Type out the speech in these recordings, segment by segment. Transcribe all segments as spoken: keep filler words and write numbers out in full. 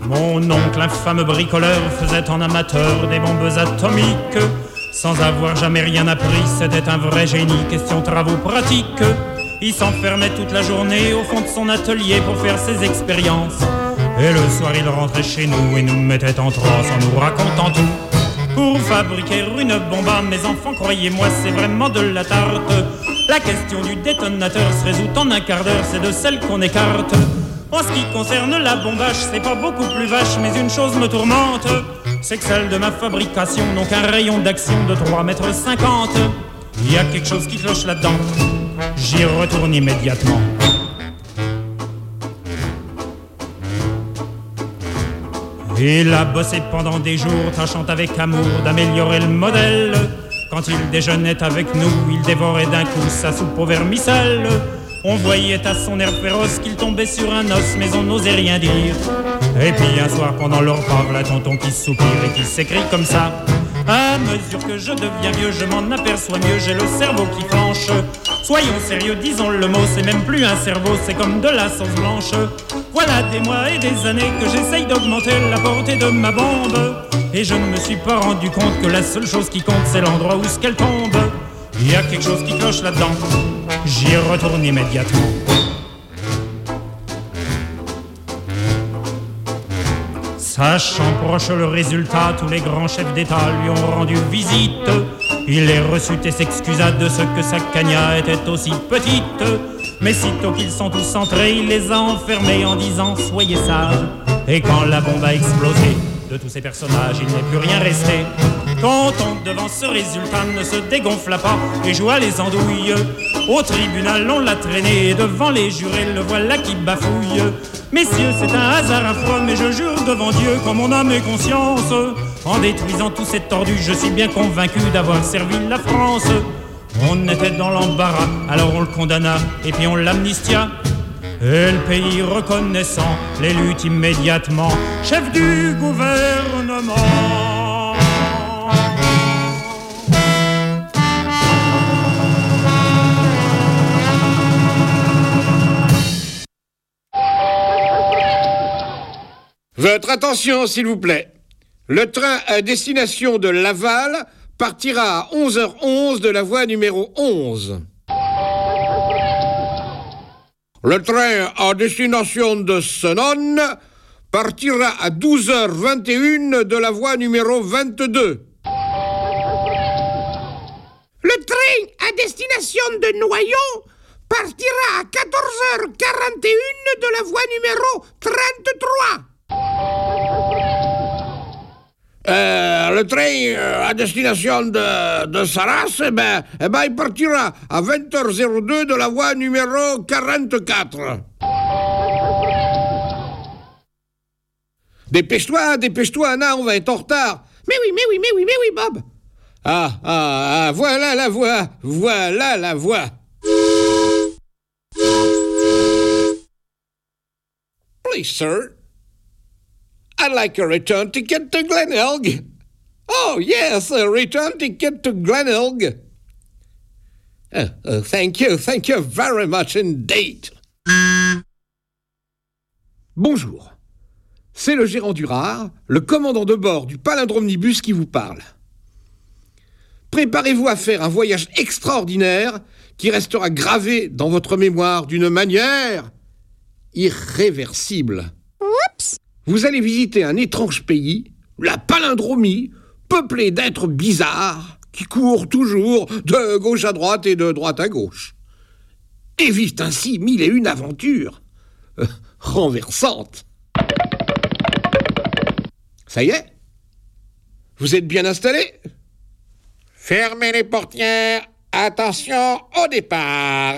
Mon oncle, infâme bricoleur, faisait en amateur des bombes atomiques. Sans avoir jamais rien appris, c'était un vrai génie, question travaux pratiques. Il s'enfermait toute la journée au fond de son atelier pour faire ses expériences. Et le soir il rentrait chez nous et nous mettait en transe en nous racontant tout. Pour fabriquer une bombe, mes enfants, croyez-moi, c'est vraiment de la tarte. La question du détonateur se résout en un quart d'heure, c'est de celle qu'on écarte. En ce qui concerne la bombage, c'est pas beaucoup plus vache, mais une chose me tourmente, c'est que celle de ma fabrication n'ont qu'un rayon d'action de trois mètres cinquante. Il y a quelque chose qui cloche là-dedans, j'y retourne immédiatement. Il a bossé pendant des jours, tâchant avec amour d'améliorer le modèle. Quand il déjeunait avec nous, il dévorait d'un coup sa soupe au vermicelle. On voyait à son air féroce qu'il tombait sur un os, mais on n'osait rien dire. Et puis un soir pendant leur repas, voilà tonton qui soupire et qui s'écrie comme ça. À mesure que je deviens vieux, je m'en aperçois mieux, j'ai le cerveau qui flanche. Soyons sérieux, disons le mot, c'est même plus un cerveau, c'est comme de la sauce blanche. Voilà des mois et des années que j'essaye d'augmenter la portée de ma bombe. Et je ne me suis pas rendu compte que la seule chose qui compte, c'est l'endroit où ce qu'elle tombe. Il y a quelque chose qui cloche là-dedans, j'y retourne immédiatement. Sachant proche le résultat, tous les grands chefs d'État lui ont rendu visite. Il les reçut et s'excusa de ce que sa cagna était aussi petite. Mais sitôt qu'ils sont tous entrés, il les a enfermés en disant « Soyez sages ». Et quand la bombe a explosé, de tous ces personnages, il n'est plus rien resté. Tonton, devant ce résultat, ne se dégonfla pas et joua les andouilles. Au tribunal, on l'a traîné et devant les jurés, le voilà qui bafouille. Messieurs, c'est un hasard affreux, mais je jure devant Dieu, qu'en mon âme et conscience, en détruisant tous ces tordus, je suis bien convaincu d'avoir servi la France. On était dans l'embarras, alors on le condamna et puis on l'amnistia. Et le pays reconnaissant l'élut immédiatement chef du gouvernement. Votre attention, s'il vous plaît. Le train à destination de Laval partira à onze heures onze de la voie numéro onze. Le train à destination de Senones partira à douze heures vingt et une de la voie numéro vingt-deux. Le train à destination de Noyon partira à quatorze heures quarante et une de la voie numéro trente-trois. Euh, le train à destination de, de Saras, eh ben, eh ben, il partira à vingt heures deux de la voie numéro quarante-quatre. Dépêche-toi, dépêche-toi, Anna, on va être en retard. Mais oui, mais oui, mais oui, mais oui, Bob. Ah, ah, ah, voilà la voie, voilà la voie. Please, sir. I'd like a return ticket to Glenelg. Oh, yes, a return ticket to Glenelg. Uh, uh, thank you, thank you very much indeed. Bonjour. C'est le gérant du rare, le commandant de bord du palindromnibus qui vous parle. Préparez-vous à faire un voyage extraordinaire qui restera gravé dans votre mémoire d'une manière irréversible. Oups! Vous allez visiter un étrange pays, la palindromie, peuplé d'êtres bizarres qui courent toujours de gauche à droite et de droite à gauche. Et vivent ainsi mille et une aventures euh, renversantes. Ça y est? Vous êtes bien installés? Fermez les portières. Attention au départ.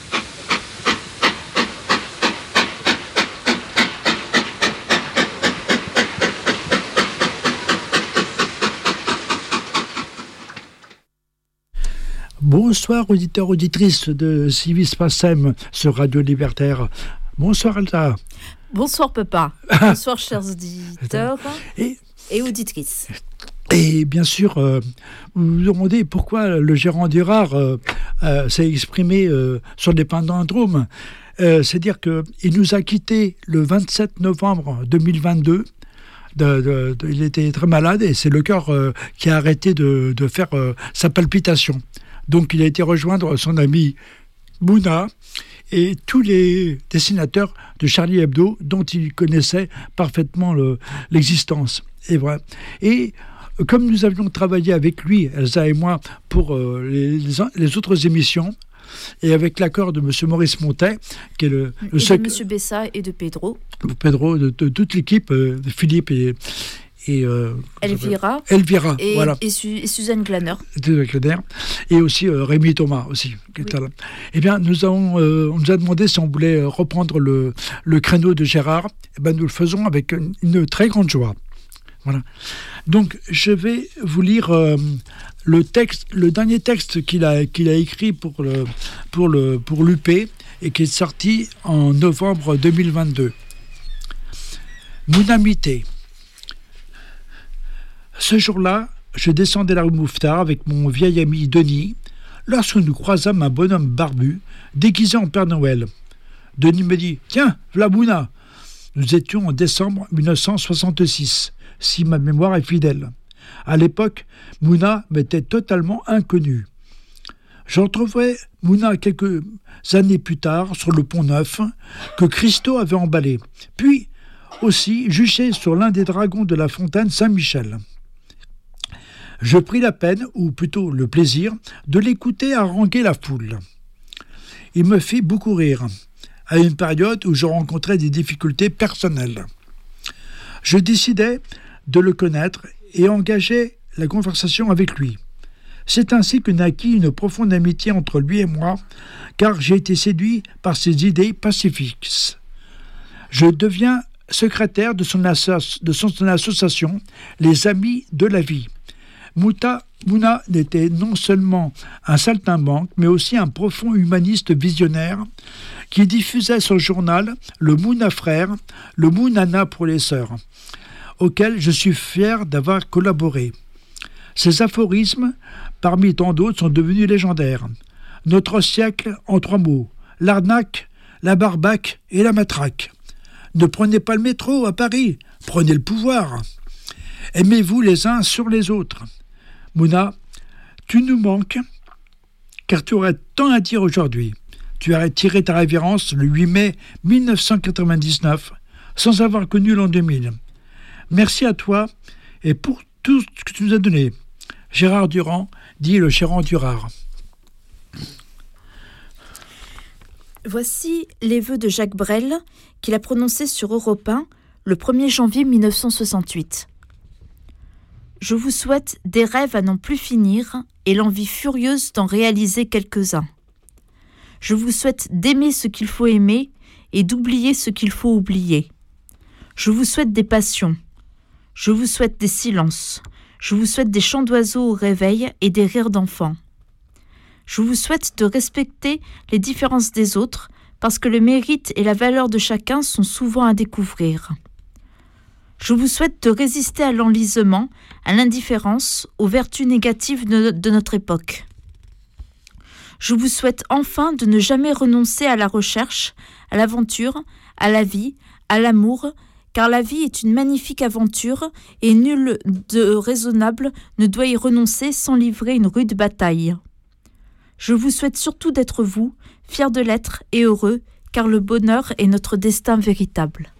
Bonsoir auditeurs, auditrices de Civis Pacem sur Radio Libertaire. Bonsoir Alta. Bonsoir papa. Bonsoir chers auditeurs et, et auditrices. Et bien sûr, euh, vous vous demandez pourquoi le gérant d'Urare euh, euh, s'est exprimé euh, sur les palindromes. Euh, c'est-à-dire qu'il nous a quittés le vingt-sept novembre deux mille vingt-deux. De, de, de, il était très malade et c'est le cœur euh, qui a arrêté de, de faire euh, sa palpitation. Donc il a été rejoindre son ami Mouna et tous les dessinateurs de Charlie Hebdo dont il connaissait parfaitement le, l'existence. Et voilà. Et comme nous avions travaillé avec lui, Elsa et moi, pour euh, les, les autres émissions, et avec l'accord de M. Maurice Montet, qui est le, le et sec... de M. Bessa et de Pedro. Pedro, de, de toute l'équipe, euh, de Philippe et... et euh, Elvira. Elvira, et, voilà. Et, Su- et Suzanne Glaner. Et aussi euh, Rémi Thomas, aussi. Qui était oui. là. Eh bien, nous avons, euh, on nous a demandé si on voulait reprendre le, le créneau de Gérard. Eh bien, nous le faisons avec une, une très grande joie. Voilà. Donc, je vais vous lire euh, le texte, le dernier texte qu'il a, qu'il a écrit pour, le, pour, le, pour l'U P et qui est sorti en novembre deux mille vingt-deux. Mon amitié. Ce jour-là, je descendais la rue Mouffetard avec mon vieil ami Denis lorsque nous croisâmes un bonhomme barbu déguisé en Père Noël. Denis me dit « Tiens, v'là Mouna !» Nous étions en décembre dix-neuf cent soixante-six, si ma mémoire est fidèle. À l'époque, Mouna m'était totalement inconnu. J'en trouvais Mouna quelques années plus tard sur le pont Neuf que Christo avait emballé, puis aussi juché sur l'un des dragons de la fontaine Saint-Michel. Je pris la peine, ou plutôt le plaisir, de l'écouter haranguer la foule. Il me fit beaucoup rire, à une période où je rencontrais des difficultés personnelles. Je décidai de le connaître et engageai la conversation avec lui. C'est ainsi que naquit une profonde amitié entre lui et moi, car j'ai été séduit par ses idées pacifiques. Je deviens secrétaire de son, asso- de son association, les Amis de la Vie. Mouta, Mouna était non seulement un saltimbanque, mais aussi un profond humaniste visionnaire qui diffusait son journal, le Mouna Frère, le Mounana pour les sœurs, auquel je suis fier d'avoir collaboré. Ces aphorismes, parmi tant d'autres, sont devenus légendaires. Notre siècle en trois mots, l'arnaque, la barbaque et la matraque. Ne prenez pas le métro à Paris, prenez le pouvoir. Aimez-vous les uns sur les autres. Mouna, tu nous manques, car tu aurais tant à dire aujourd'hui. Tu as tiré ta révérence le huit mai dix-neuf cent quatre-vingt-dix-neuf, sans avoir connu l'an deux mille. Merci à toi et pour tout ce que tu nous as donné. Gérard Durand, dit le gérant d'Urare. Voici les vœux de Jacques Brel qu'il a prononcés sur Europe un le premier janvier dix-neuf cent soixante-huit. Je vous souhaite des rêves à n'en plus finir et l'envie furieuse d'en réaliser quelques-uns. Je vous souhaite d'aimer ce qu'il faut aimer et d'oublier ce qu'il faut oublier. Je vous souhaite des passions. Je vous souhaite des silences. Je vous souhaite des chants d'oiseaux au réveil et des rires d'enfants. Je vous souhaite de respecter les différences des autres parce que le mérite et la valeur de chacun sont souvent à découvrir. Je vous souhaite de résister à l'enlisement, à l'indifférence, aux vertus négatives de, de notre époque. Je vous souhaite enfin de ne jamais renoncer à la recherche, à l'aventure, à la vie, à l'amour, car la vie est une magnifique aventure et nul de raisonnable ne doit y renoncer sans livrer une rude bataille. Je vous souhaite surtout d'être vous, fiers de l'être et heureux, car le bonheur est notre destin véritable.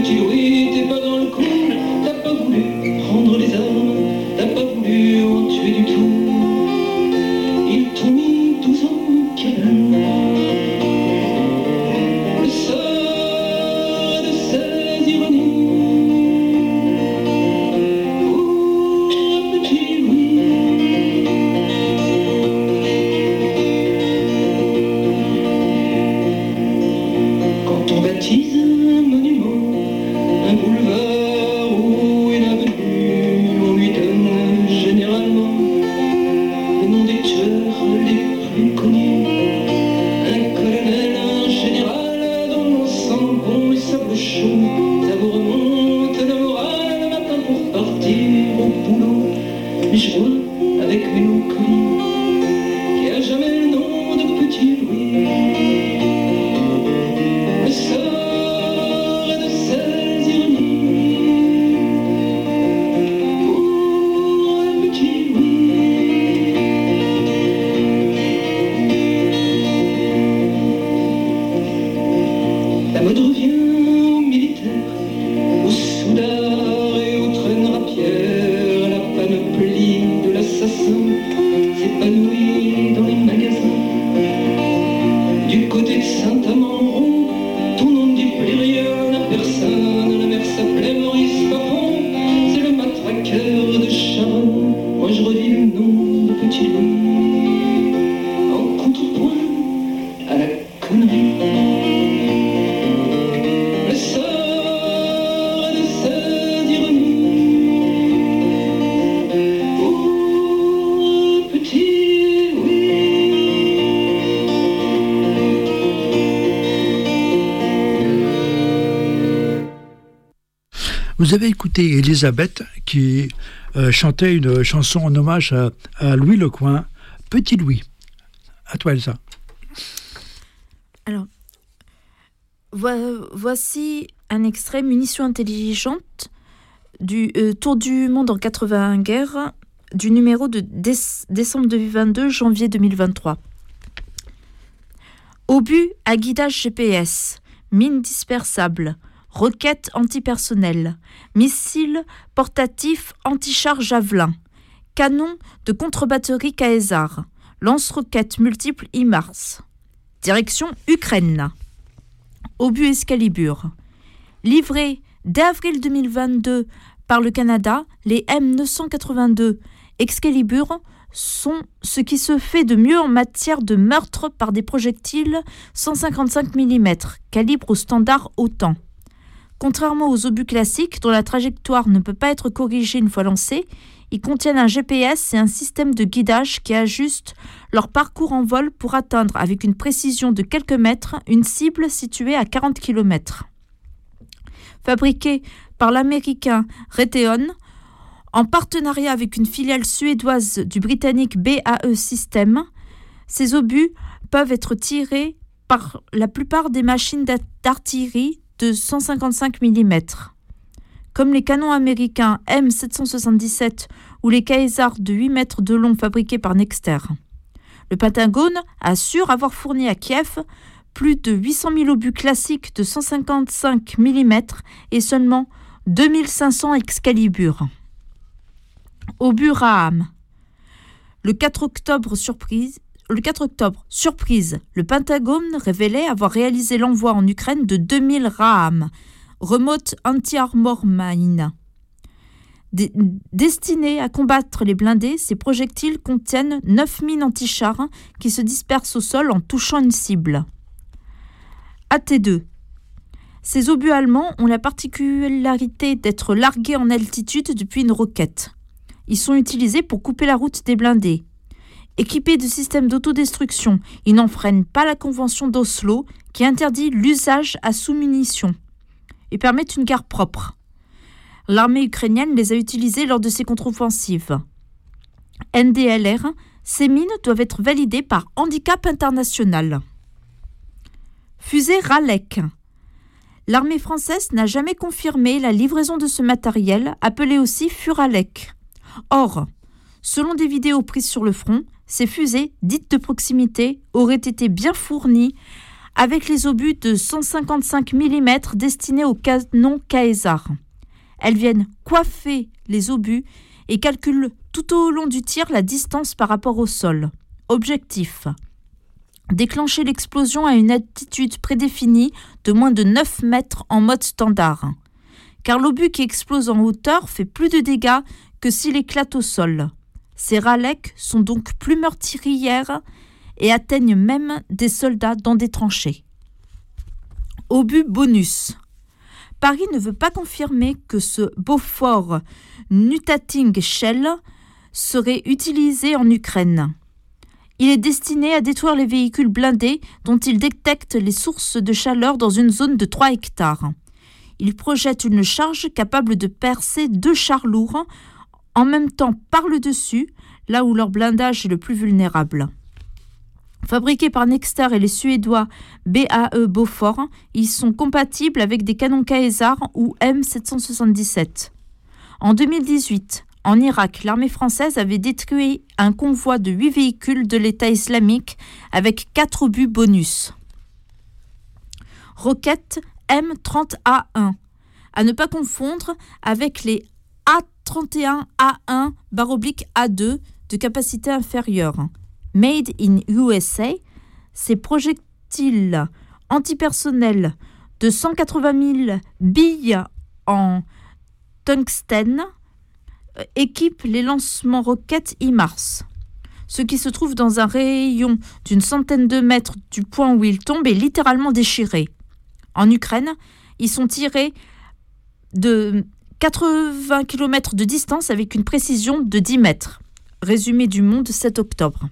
T'as pas voulu prendre les armes, t'as pas voulu en tuer Vous avez écouté Elisabeth qui euh, chantait une chanson en hommage à, à Louis Lecoing, Petit Louis. À toi, Elsa. Alors, vo- voici un extrait Munitions intelligentes du euh, Tour du monde en quatre-vingts guerres du numéro de déce- décembre deux mille vingt-deux, janvier deux mille vingt-trois. Obus à guidage G P S, mines dispersables, roquettes antipersonnelles, missiles portatifs anti-char Javelin, canons de contre-batterie Caesar, lance-roquettes multiples HIMARS. Direction Ukraine. Obus Excalibur. Livrés dès avril deux mille vingt-deux par le Canada, les M neuf cent quatre-vingt-deux Excalibur sont ce qui se fait de mieux en matière de meurtre par des projectiles cent cinquante-cinq millimètres, calibre au standard OTAN. Contrairement aux obus classiques, dont la trajectoire ne peut pas être corrigée une fois lancés, ils contiennent un G P S et un système de guidage qui ajuste leur parcours en vol pour atteindre, avec une précision de quelques mètres, une cible située à quarante kilomètres. Fabriqués par l'américain Raytheon, en partenariat avec une filiale suédoise du britannique B A E Systems, ces obus peuvent être tirés par la plupart des machines d'artillerie de cent cinquante-cinq millimètres. Comme les canons américains M sept cent soixante-dix-sept ou les Caesar de huit mètres de long fabriqués par Nexter. Le Pentagone assure avoir fourni à Kiev plus de huit cent mille obus classiques de cent cinquante-cinq millimètres et seulement deux mille cinq cents Excalibur. Obus Raham. Le quatre octobre, surprise, le quatre octobre, surprise, le Pentagone révélait avoir réalisé l'envoi en Ukraine de deux mille Raham, Remote Anti-Armor Mine. Des, destinés à combattre les blindés, ces projectiles contiennent neuf mines anti-chars qui se dispersent au sol en touchant une cible. A T deux. Ces obus allemands ont la particularité d'être largués en altitude depuis une roquette. Ils sont utilisés pour couper la route des blindés. Équipés de systèmes d'autodestruction, ils n'enfreignent pas la convention d'Oslo qui interdit l'usage à sous-munitions et permettent une guerre propre. L'armée ukrainienne les a utilisés lors de ses contre-offensives. N D L R, ces mines doivent être validées par Handicap International. Fusée Ralek. L'armée française n'a jamais confirmé la livraison de ce matériel, appelé aussi Furalek. Or, selon des vidéos prises sur le front, ces fusées, dites de proximité, auraient été bien fournies avec les obus de cent cinquante-cinq millimètres destinés au canon Caesar. Elles viennent coiffer les obus et calculent tout au long du tir la distance par rapport au sol. Objectif : déclencher l'explosion à une altitude prédéfinie de moins de neuf mètres en mode standard. Car l'obus qui explose en hauteur fait plus de dégâts que s'il éclate au sol. Ces Ralek sont donc plus meurtrières et atteignent même des soldats dans des tranchées. Obus bonus. Paris ne veut pas confirmer que ce Bofors Nutating Shell serait utilisé en Ukraine. Il est destiné à détruire les véhicules blindés dont il détecte les sources de chaleur dans une zone de trois hectares. Il projette une charge capable de percer deux chars lourds en même temps par le dessus, là où leur blindage est le plus vulnérable. Fabriqués par Nexter et les Suédois B A E Bofors, ils sont compatibles avec des canons Caesar ou M sept cent soixante-dix-sept. En deux mille dix-huit, en Irak, l'armée française avait détruit un convoi de huit véhicules de l'État islamique avec quatre obus bonus. Roquette M trente A un, à ne pas confondre avec les A trente et un A un A deux de capacité inférieure. Made in U S A, ces projectiles antipersonnels de cent quatre-vingt mille billes en tungstène équipent les lancements roquettes HIMARS. Ce qui se trouve dans un rayon d'une centaine de mètres du point où ils tombent est littéralement déchiré. En Ukraine, ils sont tirés de quatre-vingts kilomètres de distance avec une précision de dix mètres. Résumé du Monde, sept octobre.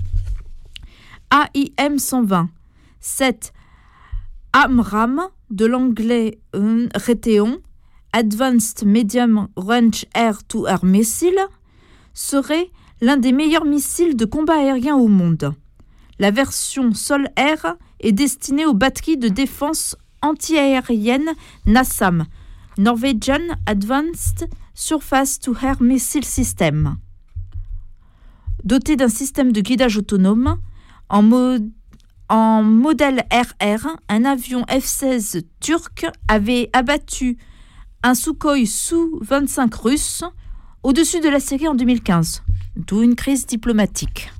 A I M cent vingt, sept AMRAAM de l'anglais euh, Raytheon, Advanced Medium Range Air-to-Air Missile, serait l'un des meilleurs missiles de combat aérien au monde. La version sol-air est destinée aux batteries de défense anti-aérienne NASAM, Norwegian Advanced Surface-to-Air Missile System. Doté d'un système de guidage autonome, en, mo- en modèle R R, un avion F seize turc avait abattu un Sukhoi S U vingt-cinq russe au-dessus de la Syrie en deux mille quinze, d'où une crise diplomatique.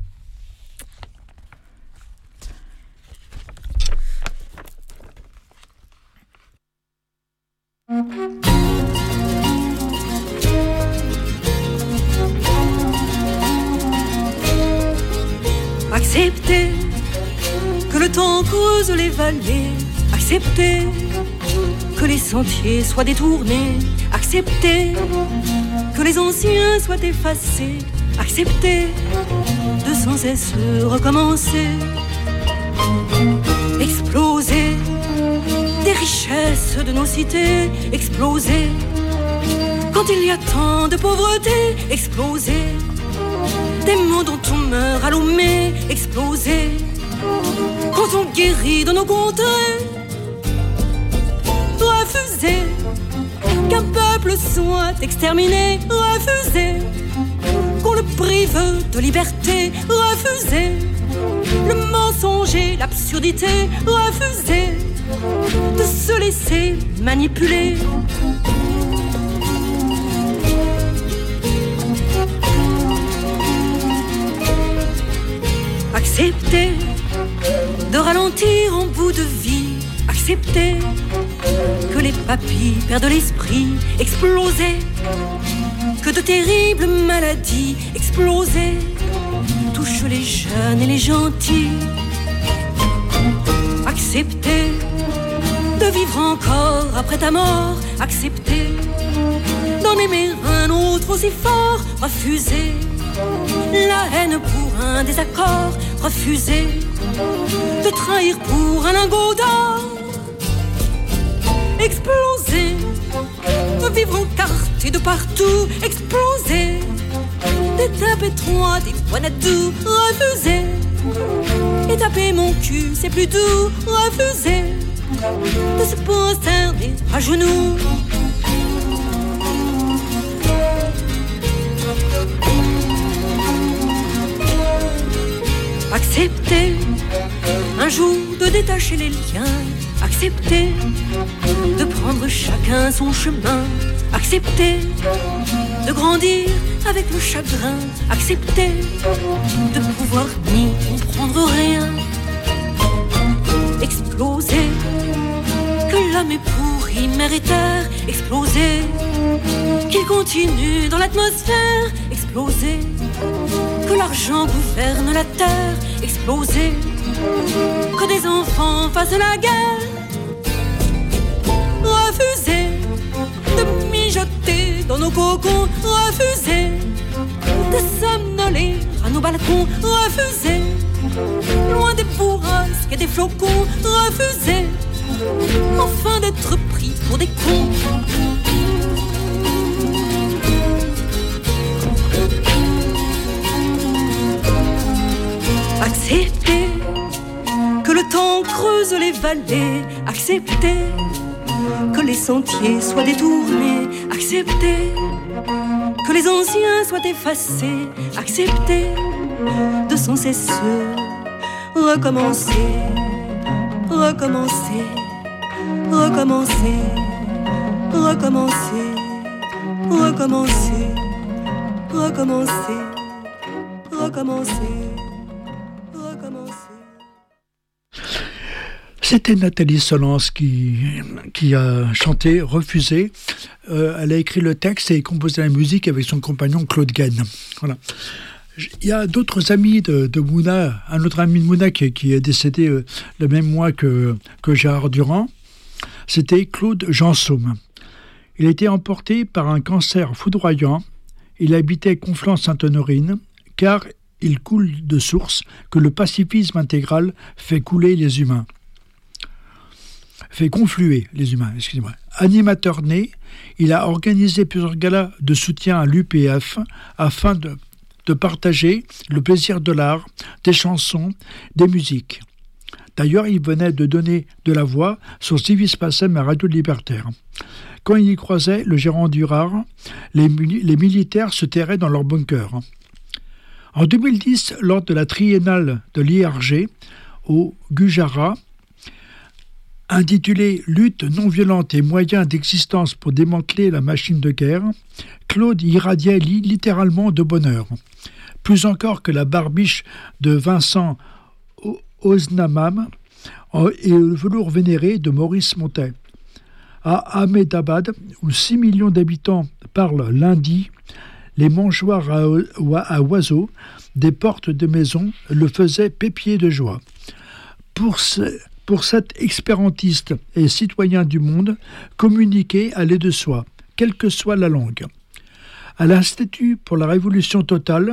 Acceptez que le temps creuse les vallées. Acceptez que les sentiers soient détournés. Acceptez que les anciens soient effacés. Acceptez de sans cesse recommencer. Exploser des richesses de nos cités. Exploser quand il y a tant de pauvreté. Exploser des mots dont on meurt à l'omé. Exploser quand on guérit dans nos contrées. Refuser qu'un peuple soit exterminé. Refuser qu'on le prive de liberté. Refuser le mensonge et l'absurdité. Refuser de se laisser manipuler. Accepter de ralentir en bout de vie. Accepter que les papilles perdent l'esprit. Exploser que de terribles maladies. Exploser touchent les jeunes et les gentils. Accepter de vivre encore après ta mort. Accepter d'en aimer un autre aussi fort. Refuser la haine pour un désaccord. Refuser de trahir pour un lingot d'or. Exploser de vivre encarté de partout. Exploser des tapes étroites, des Wanadoo. Refuser et taper mon cul, c'est plus doux. Refuser de se prosterner à genoux. Accepter un jour de détacher les liens. Accepter de prendre chacun son chemin. Accepter de grandir avec le chagrin. Accepter de pouvoir n'y comprendre rien. Exploser que l'homme est pourri, mer et terre. Exploser qu'il continue dans l'atmosphère. Exploser que l'argent gouverne la terre. Exploser que des enfants fassent la guerre. Refuser de mijoter dans nos cocons. Refuser de somnoler à nos balcons. Refuser loin des bourrasques et des flocons. Refuser enfin d'être pris pour des cons. Accepter que le temps creuse les vallées. Accepter que les sentiers soient détournés. Accepter que les anciens soient effacés. Accepter de sans cesse recommencer. Recommencer. Recommencer. Recommencer. Recommencer. Recommencer. Recommencer. C'était Nathalie Solans qui, qui a chanté « Refusé ». Euh, elle a écrit le texte et composé la musique avec son compagnon Claude Gaine. Voilà. Il y a d'autres amis de, de Mouna, un autre ami de Mouna qui, qui est décédé euh, le même mois que, que Gérard Durand. C'était Claude Jansaume. Il a été emporté par un cancer foudroyant. Il habitait Conflans-Sainte-Honorine, car il coule de source que le pacifisme intégral fait couler les humains. fait confluer les humains, excusez-moi. Animateur né, il a organisé plusieurs galas de soutien à l'U P F afin de, de partager le plaisir de l'art, des chansons, des musiques. D'ailleurs, il venait de donner de la voix sur Civis Pacem à Radio Libertaire. Quand il y croisait le gérant du rare, les, les militaires se terraient dans leur bunker. En deux mille dix, lors de la triennale de l'I R G, au Gujarat, intitulé « Lutte non violente et moyens d'existence pour démanteler la machine de guerre », Claude irradiait littéralement de bonheur. Plus encore que la barbiche de Vincent Oznamam et le velours vénéré de Maurice Montet. À Ahmedabad, où six millions d'habitants parlent lundi, les mangeoires à, à oiseaux des portes de maisons le faisaient pépier de joie. Pour, ce, pour cet expérantiste et citoyen du monde, communiquer allait de soi, quelle que soit la langue. À l'Institut pour la Révolution totale,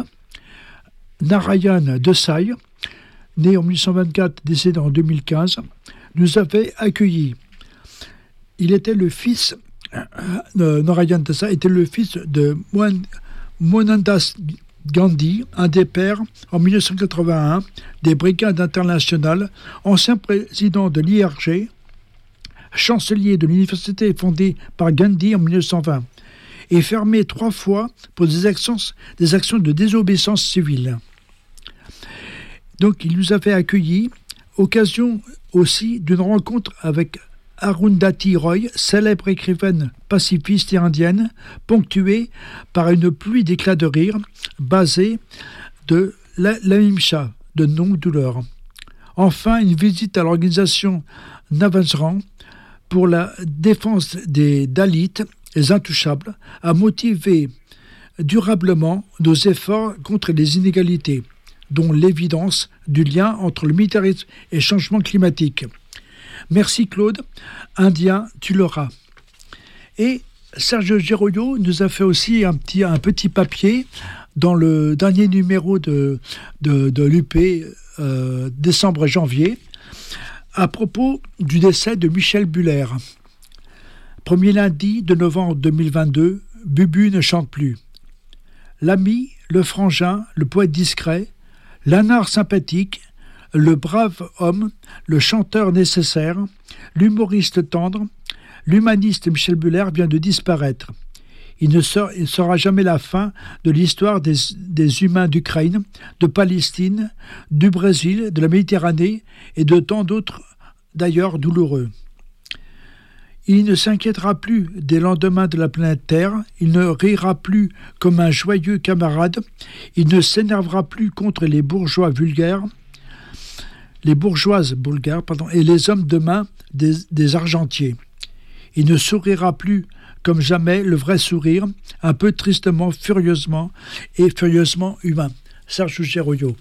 Narayan Desai, né en mille neuf cent vingt-quatre, décédé en deux mille quinze, nous avait accueillis. Il était le fils, euh, Narayan Desai était le fils de Mohandas Gandhi, un des pères, en mille neuf cent quatre-vingt-un, des Brigades internationales, ancien président de l'I R G, chancelier de l'université fondée par Gandhi en mille neuf cent vingt, et fermé trois fois pour des actions, des actions de désobéissance civile. Donc il nous avait accueillis, occasion aussi d'une rencontre avec Arundhati Roy, célèbre écrivaine pacifiste et indienne, ponctuée par une pluie d'éclats de rire, basée de l'ahimsa, de non-douleur. Enfin, une visite à l'organisation Navasran pour la défense des Dalits, les intouchables, a motivé durablement nos efforts contre les inégalités, dont l'évidence du lien entre le militarisme et le changement climatique. Merci Claude, Indien, tu l'auras. Et Sergio Geroyo nous a fait aussi un petit, un petit papier dans le dernier numéro de, de, de l'U P, euh, décembre et janvier, à propos du décès de Michel Buller. Premier lundi de novembre deux mille vingt-deux, Bubu ne chante plus. L'ami, le frangin, le poète discret, l'anard sympathique, le brave homme, le chanteur nécessaire, l'humoriste tendre, l'humaniste Michel Buller vient de disparaître. Il ne sera, il sera jamais la fin de l'histoire des, des humains d'Ukraine, de Palestine, du Brésil, de la Méditerranée et de tant d'autres d'ailleurs douloureux. Il ne s'inquiétera plus des lendemains de la planète Terre, il ne rira plus comme un joyeux camarade, il ne s'énervera plus contre les bourgeois vulgaires, les bourgeoises bulgares pardon, et les hommes de main des, des argentiers. Il ne sourira plus comme jamais le vrai sourire, un peu tristement, furieusement et furieusement humain. Serge Geroyo.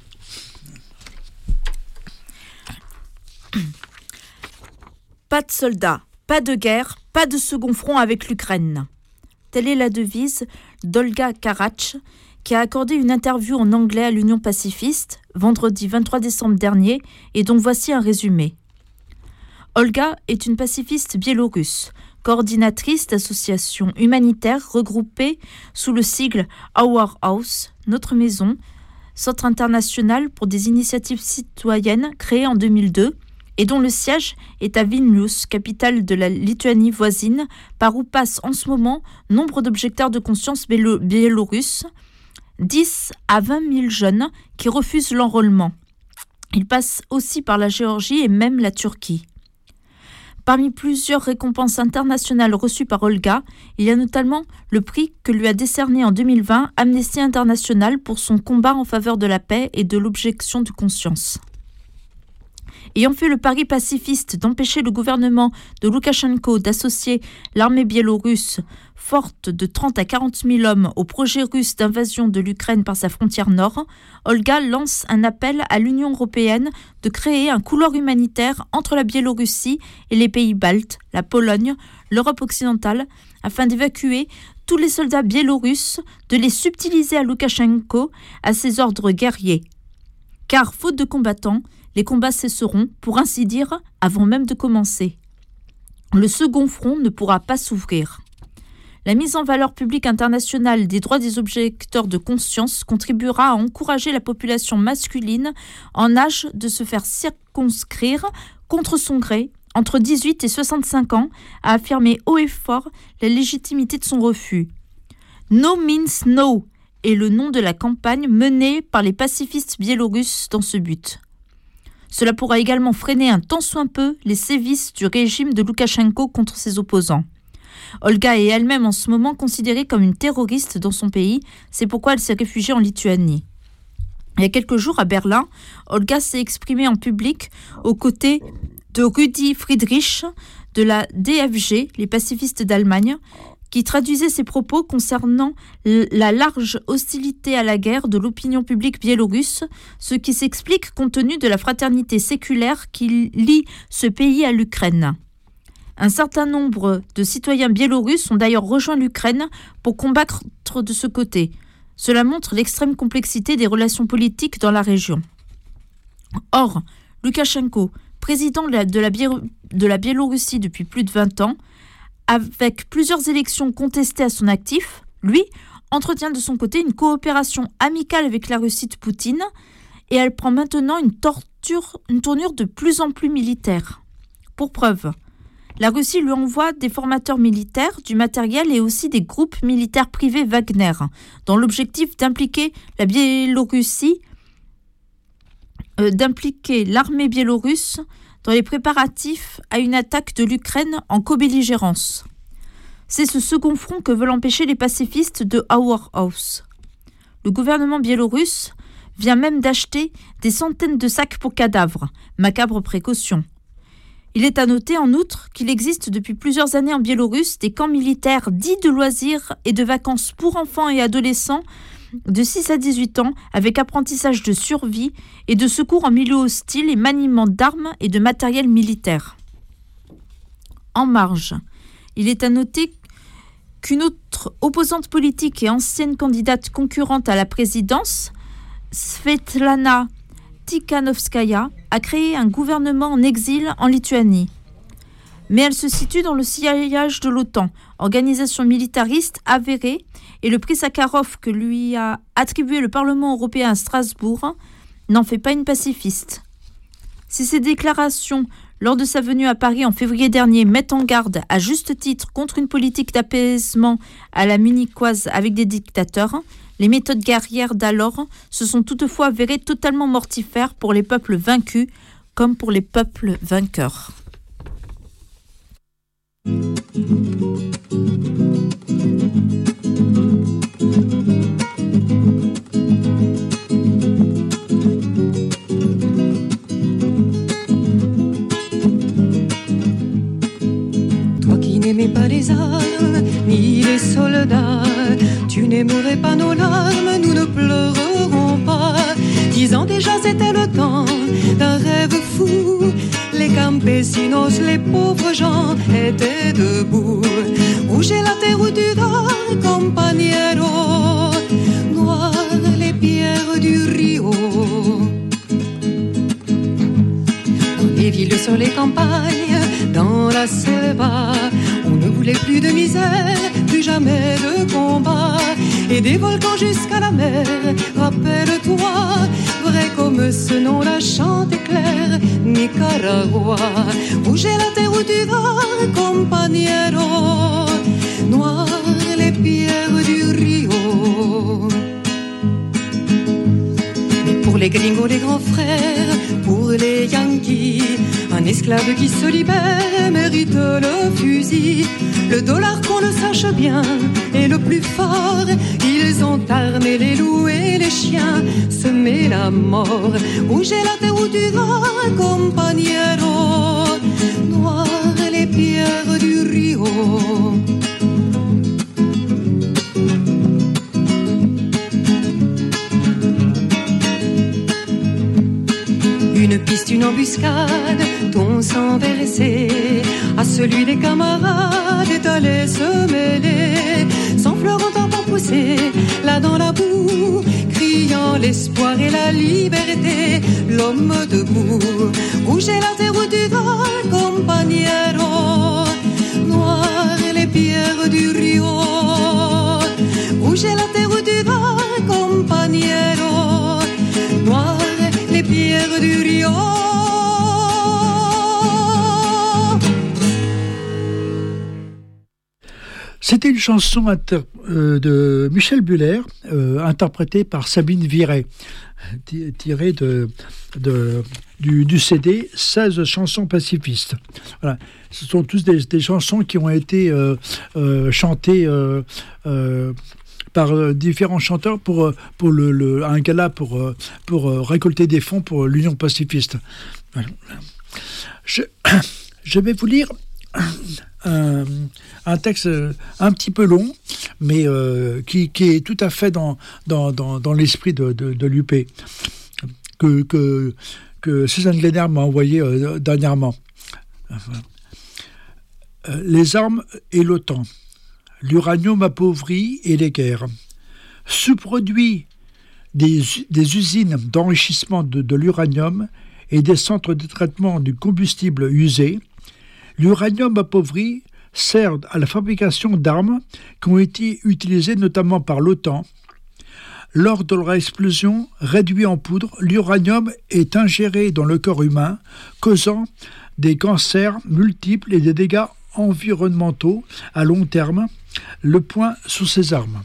Pas de soldats, pas de guerre, pas de second front avec l'Ukraine. Telle est la devise d'Olga Karach, qui a accordé une interview en anglais à l'Union pacifiste, vendredi vingt-trois décembre dernier, et dont voici un résumé. Olga est une pacifiste biélorusse, coordinatrice d'associations humanitaires regroupées sous le sigle Our House, Notre Maison, Centre international pour des initiatives citoyennes créé en deux mille deux, et dont le siège est à Vilnius, capitale de la Lituanie voisine, par où passent en ce moment nombre d'objecteurs de conscience biélo- biélorusses, dix à vingt mille jeunes qui refusent l'enrôlement. Ils passent aussi par la Géorgie et même la Turquie. Parmi plusieurs récompenses internationales reçues par Olga, il y a notamment le prix que lui a décerné en deux mille vingt Amnesty International pour son combat en faveur de la paix et de l'objection de conscience. Ayant fait le pari pacifiste d'empêcher le gouvernement de Loukachenko d'associer l'armée biélorusse, forte de trente à quarante mille hommes, au projet russe d'invasion de l'Ukraine par sa frontière nord, Olga lance un appel à l'Union européenne de créer un couloir humanitaire entre la Biélorussie et les pays baltes, la Pologne, l'Europe occidentale, afin d'évacuer tous les soldats biélorusses, de les subtiliser à Loukachenko, à ses ordres guerriers. Car, faute de combattants, les combats cesseront, pour ainsi dire, avant même de commencer. le second front ne pourra pas s'ouvrir. La mise en valeur publique internationale des droits des objecteurs de conscience contribuera à encourager la population masculine en âge de se faire circonscrire contre son gré entre dix-huit et soixante-cinq ans à affirmer haut et fort la légitimité de son refus. No means no est le nom de la campagne menée par les pacifistes biélorusses dans ce but. Cela pourra également freiner un tant soit peu les sévices du régime de Loukachenko contre ses opposants. Olga est elle-même en ce moment considérée comme une terroriste dans son pays, c'est pourquoi elle s'est réfugiée en Lituanie. Il y a quelques jours à Berlin, Olga s'est exprimée en public aux côtés de Rudi Friedrich de la D F G, les pacifistes d'Allemagne, qui traduisait ses propos concernant la large hostilité à la guerre de l'opinion publique biélorusse, ce qui s'explique compte tenu de la fraternité séculaire qui lie ce pays à l'Ukraine. Un certain nombre de citoyens biélorusses ont d'ailleurs rejoint l'Ukraine pour combattre de ce côté. Cela montre l'extrême complexité des relations politiques dans la région. Or, Loukachenko, président de la, de la, de la Biélorussie depuis plus de vingt ans, avec plusieurs élections contestées à son actif, lui entretient de son côté une coopération amicale avec la Russie de Poutine et elle prend maintenant une, torture, une tournure de plus en plus militaire. Pour preuve, la Russie lui envoie des formateurs militaires, du matériel et aussi des groupes militaires privés Wagner, dans l'objectif d'impliquer la Biélorussie, euh, d'impliquer l'armée biélorusse dans les préparatifs à une attaque de l'Ukraine en co-belligérance. C'est ce second front que veulent empêcher les pacifistes de Our House. Le gouvernement biélorusse vient même d'acheter des centaines de sacs pour cadavres, macabre précaution. Il est à noter en outre qu'il existe depuis plusieurs années en Biélorusse des camps militaires dits de loisirs et de vacances pour enfants et adolescents de six à dix-huit ans avec apprentissage de survie et de secours en milieu hostile et maniement d'armes et de matériel militaire. En marge, il est à noter qu'une autre opposante politique et ancienne candidate concurrente à la présidence, Svetlana Tikhanovskaya, a créé un gouvernement en exil en Lituanie. Mais elle se situe dans le sillage de l'OTAN, organisation militariste avérée, et le prix Sakharov que lui a attribué le Parlement européen à Strasbourg n'en fait pas une pacifiste. Si ces déclarations, lors de sa venue à Paris en février dernier, mettent en garde à juste titre contre une politique d'apaisement à la munichoise avec des dictateurs, les méthodes guerrières d'alors se sont toutefois avérées totalement mortifères pour les peuples vaincus comme pour les peuples vainqueurs. Toi qui n'aimais pas les armes ni les soldats, tu n'aimerais pas nos larmes, nous ne pleurerons pas. Dix ans déjà c'était le temps d'un rêve fou. Les campesinos, les pauvres gens étaient debout. Rouge est la terre où tu dors, compagnero. Noir les pierres du Rio. Dans les villes, sur les campagnes, dans la selva, on ne voulait plus de misère, plus jamais de combat. Et des volcans jusqu'à la mer, rappelle-toi, vrai comme ce nom la chante clair, Nicaragua. Rouge est la terre où tu dors, compagnero. Noir les pierres du Rio. Mais pour les gringos, les grands frères, pour les Yankees, un esclave qui se libère mérite le fusil. Le dollar, qu'on le sache bien, est le plus fort. Ils ont armé les loups et les chiens, semé la mort. Rouge est la terre où tu dors, compagnero. Noir les pierres du Rio. Une piste, une embuscade, ton sang versé à celui des camarades est allé se mêler. Sans fleurs entendant pousser, là dans la boue, criant l'espoir et la liberté, l'homme debout. Rouge est la terre où tu dors, compagnero. C'était une chanson inter- euh, de Michel Buller, euh, interprétée par Sabine Viret, t- tirée de, de, du, du C D seize chansons pacifistes. Voilà. Ce sont tous des, des chansons qui ont été euh, euh, chantées euh, euh, par euh, différents chanteurs pour, pour le, le, un gala pour, pour euh, récolter des fonds pour l'Union pacifiste. Voilà. Je, je vais vous lire un, un texte un petit peu long, mais euh, qui, qui est tout à fait dans, dans, dans, dans l'esprit de, de, de l'U P, que, que, que Suzanne Glenner m'a envoyé euh, dernièrement. Euh, les armes et l'OTAN, l'uranium appauvri et les guerres. Sous-produits des, des usines d'enrichissement de, de l'uranium et des centres de traitement du combustible usé, l'uranium appauvri sert à la fabrication d'armes qui ont été utilisées notamment par l'OTAN. Lors de leur explosion, réduit en poudre, l'uranium est ingéré dans le corps humain, causant des cancers multiples et des dégâts environnementaux à long terme. Le point sur ces armes.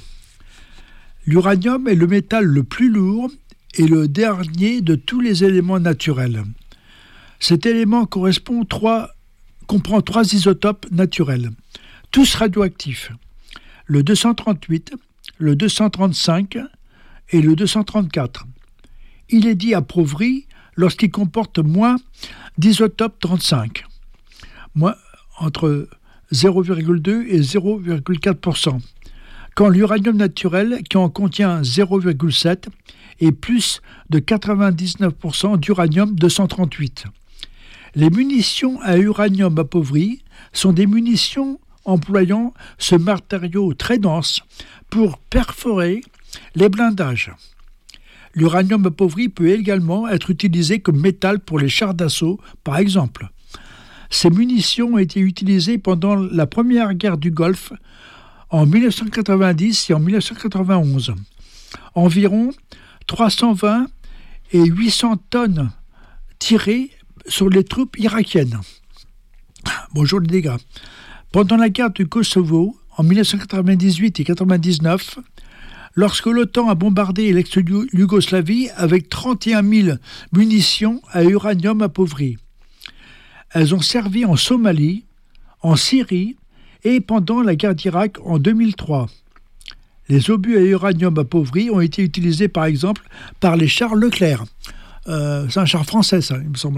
L'uranium est le métal le plus lourd et le dernier de tous les éléments naturels. Cet élément correspond trois, comprend trois isotopes naturels, tous radioactifs, le deux cent trente-huit, le deux cent trente-cinq et le deux cent trente-quatre. Il est dit appauvri lorsqu'il comporte moins d'isotope trente-cinq, moins, entre zéro virgule deux et zéro virgule quatre pour cent, quand l'uranium naturel, qui en contient zéro virgule sept, est plus de quatre-vingt-dix-neuf pour cent d'uranium deux cent trente-huit. Les munitions à uranium appauvri sont des munitions employant ce matériau très dense pour perforer les blindages. L'uranium appauvri peut également être utilisé comme métal pour les chars d'assaut, par exemple. Ces munitions ont été utilisées pendant la première guerre du Golfe en mille neuf cent quatre-vingt-dix et en mille neuf cent quatre-vingt-onze. Environ trois cent vingt et huit cents tonnes tirées sur les troupes irakiennes. Bonjour les dégâts. Pendant la guerre du Kosovo, en mille neuf cent quatre-vingt-dix-huit et quatre-vingt-dix-neuf, lorsque l'OTAN a bombardé l'ex-Yougoslavie avec trente et un mille munitions à uranium appauvri. Elles ont servi en Somalie, en Syrie et pendant la guerre d'Irak en deux mille trois. Les obus à uranium appauvri ont été utilisés par exemple par les chars Leclerc. Euh, c'est un char français ça, il me semble.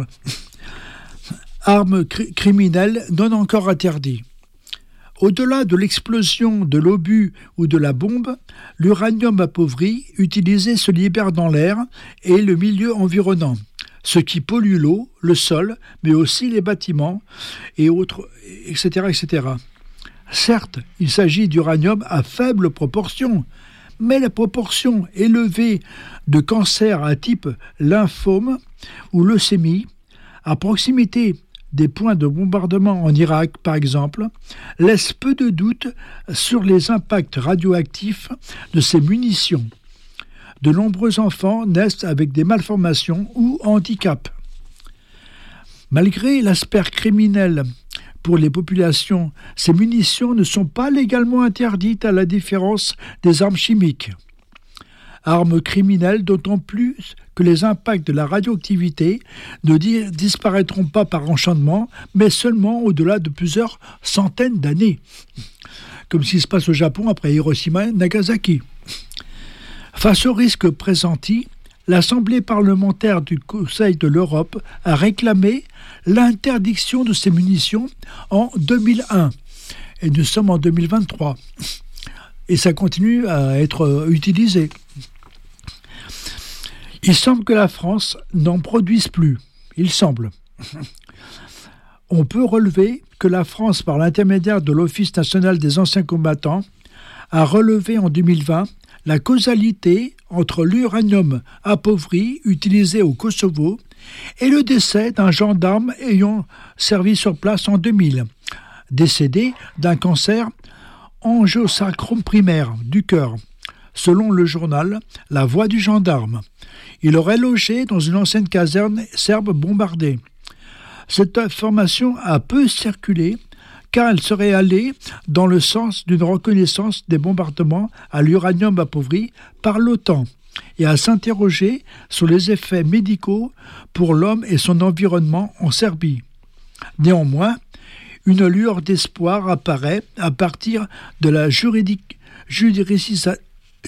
Armes cr- criminelles non encore interdites. Au-delà de l'explosion de l'obus ou de la bombe, l'uranium appauvri utilisé se libère dans l'air et le milieu environnant, ce qui pollue l'eau, le sol, mais aussi les bâtiments et autres, et cetera, et cetera. Certes, il s'agit d'uranium à faible proportion, mais la proportion élevée de cancers à type lymphome ou leucémie, à proximité des points de bombardement en Irak, par exemple, laisse peu de doute sur les impacts radioactifs de ces munitions. De nombreux enfants naissent avec des malformations ou handicaps. Malgré l'aspect criminel pour les populations, ces munitions ne sont pas légalement interdites à la différence des armes chimiques. Armes criminelles d'autant plus que les impacts de la radioactivité ne di- disparaîtront pas par enchantement, mais seulement au-delà de plusieurs centaines d'années. Comme ce qui se passe au Japon après Hiroshima et Nagasaki. Face au risque pressenti, l'Assemblée parlementaire du Conseil de l'Europe a réclamé l'interdiction de ces munitions en deux mille un. Et nous sommes en deux mille vingt-trois. Et ça continue à être utilisé. Il semble que la France n'en produise plus. Il semble. On peut relever que la France, par l'intermédiaire de l'Office national des anciens combattants, a relevé en deux mille vingt la causalité entre l'uranium appauvri utilisé au Kosovo et le décès d'un gendarme ayant servi sur place en deux mille, décédé d'un cancer angiosarcome primaire du cœur, selon le journal La Voix du gendarme. Il aurait logé dans une ancienne caserne serbe bombardée. Cette information a peu circulé car elle serait allée dans le sens d'une reconnaissance des bombardements à l'uranium appauvri par l'OTAN et à s'interroger sur les effets médicaux pour l'homme et son environnement en Serbie. Néanmoins, une lueur d'espoir apparaît à partir de la juridique, juridicisa,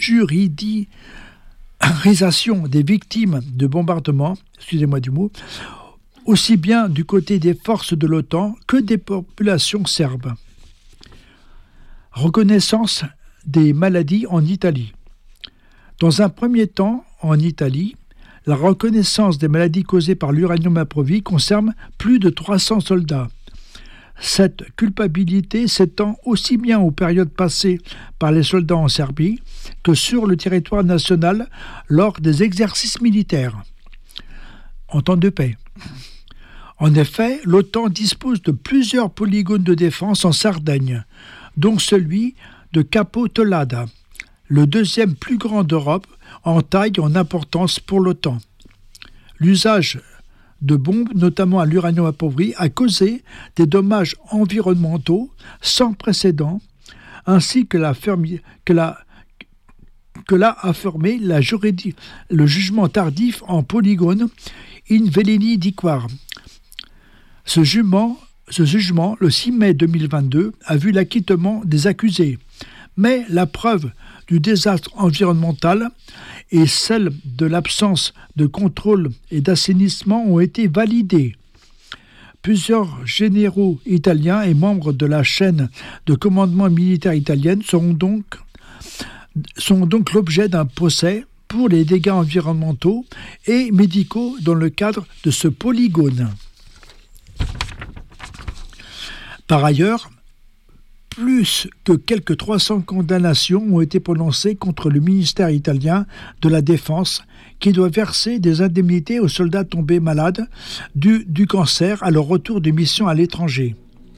juridisation des victimes de bombardements, excusez-moi du mot, aussi bien du côté des forces de l'OTAN que des populations serbes. Reconnaissance des maladies en Italie. Dans un premier temps, en Italie, la reconnaissance des maladies causées par l'uranium appauvri concerne plus de trois cents soldats. Cette culpabilité s'étend aussi bien aux périodes passées par les soldats en Serbie que sur le territoire national lors des exercices militaires en temps de paix. En effet, l'OTAN dispose de plusieurs polygones de défense en Sardaigne, dont celui de Capo Teulada, le deuxième plus grand d'Europe en taille et en importance pour l'OTAN. L'usage de bombes, notamment à l'uranium appauvri, a causé des dommages environnementaux sans précédent, ainsi que l'a, fermi, que l'a, que l'a affirmé la juridi, le jugement tardif en polygone in veleni diquar. Ce jugement, ce jugement, le six mai deux mille vingt-deux, a vu l'acquittement des accusés, mais la preuve du désastre environnemental et celle de l'absence de contrôle et d'assainissement ont été validées. Plusieurs généraux italiens et membres de la chaîne de commandement militaire italienne seront donc, sont donc l'objet d'un procès pour les dégâts environnementaux et médicaux dans le cadre de ce polygone. Par ailleurs, plus que quelques trois cents condamnations ont été prononcées contre le ministère italien de la Défense qui doit verser des indemnités aux soldats tombés malades du, du cancer à leur retour de mission à l'étranger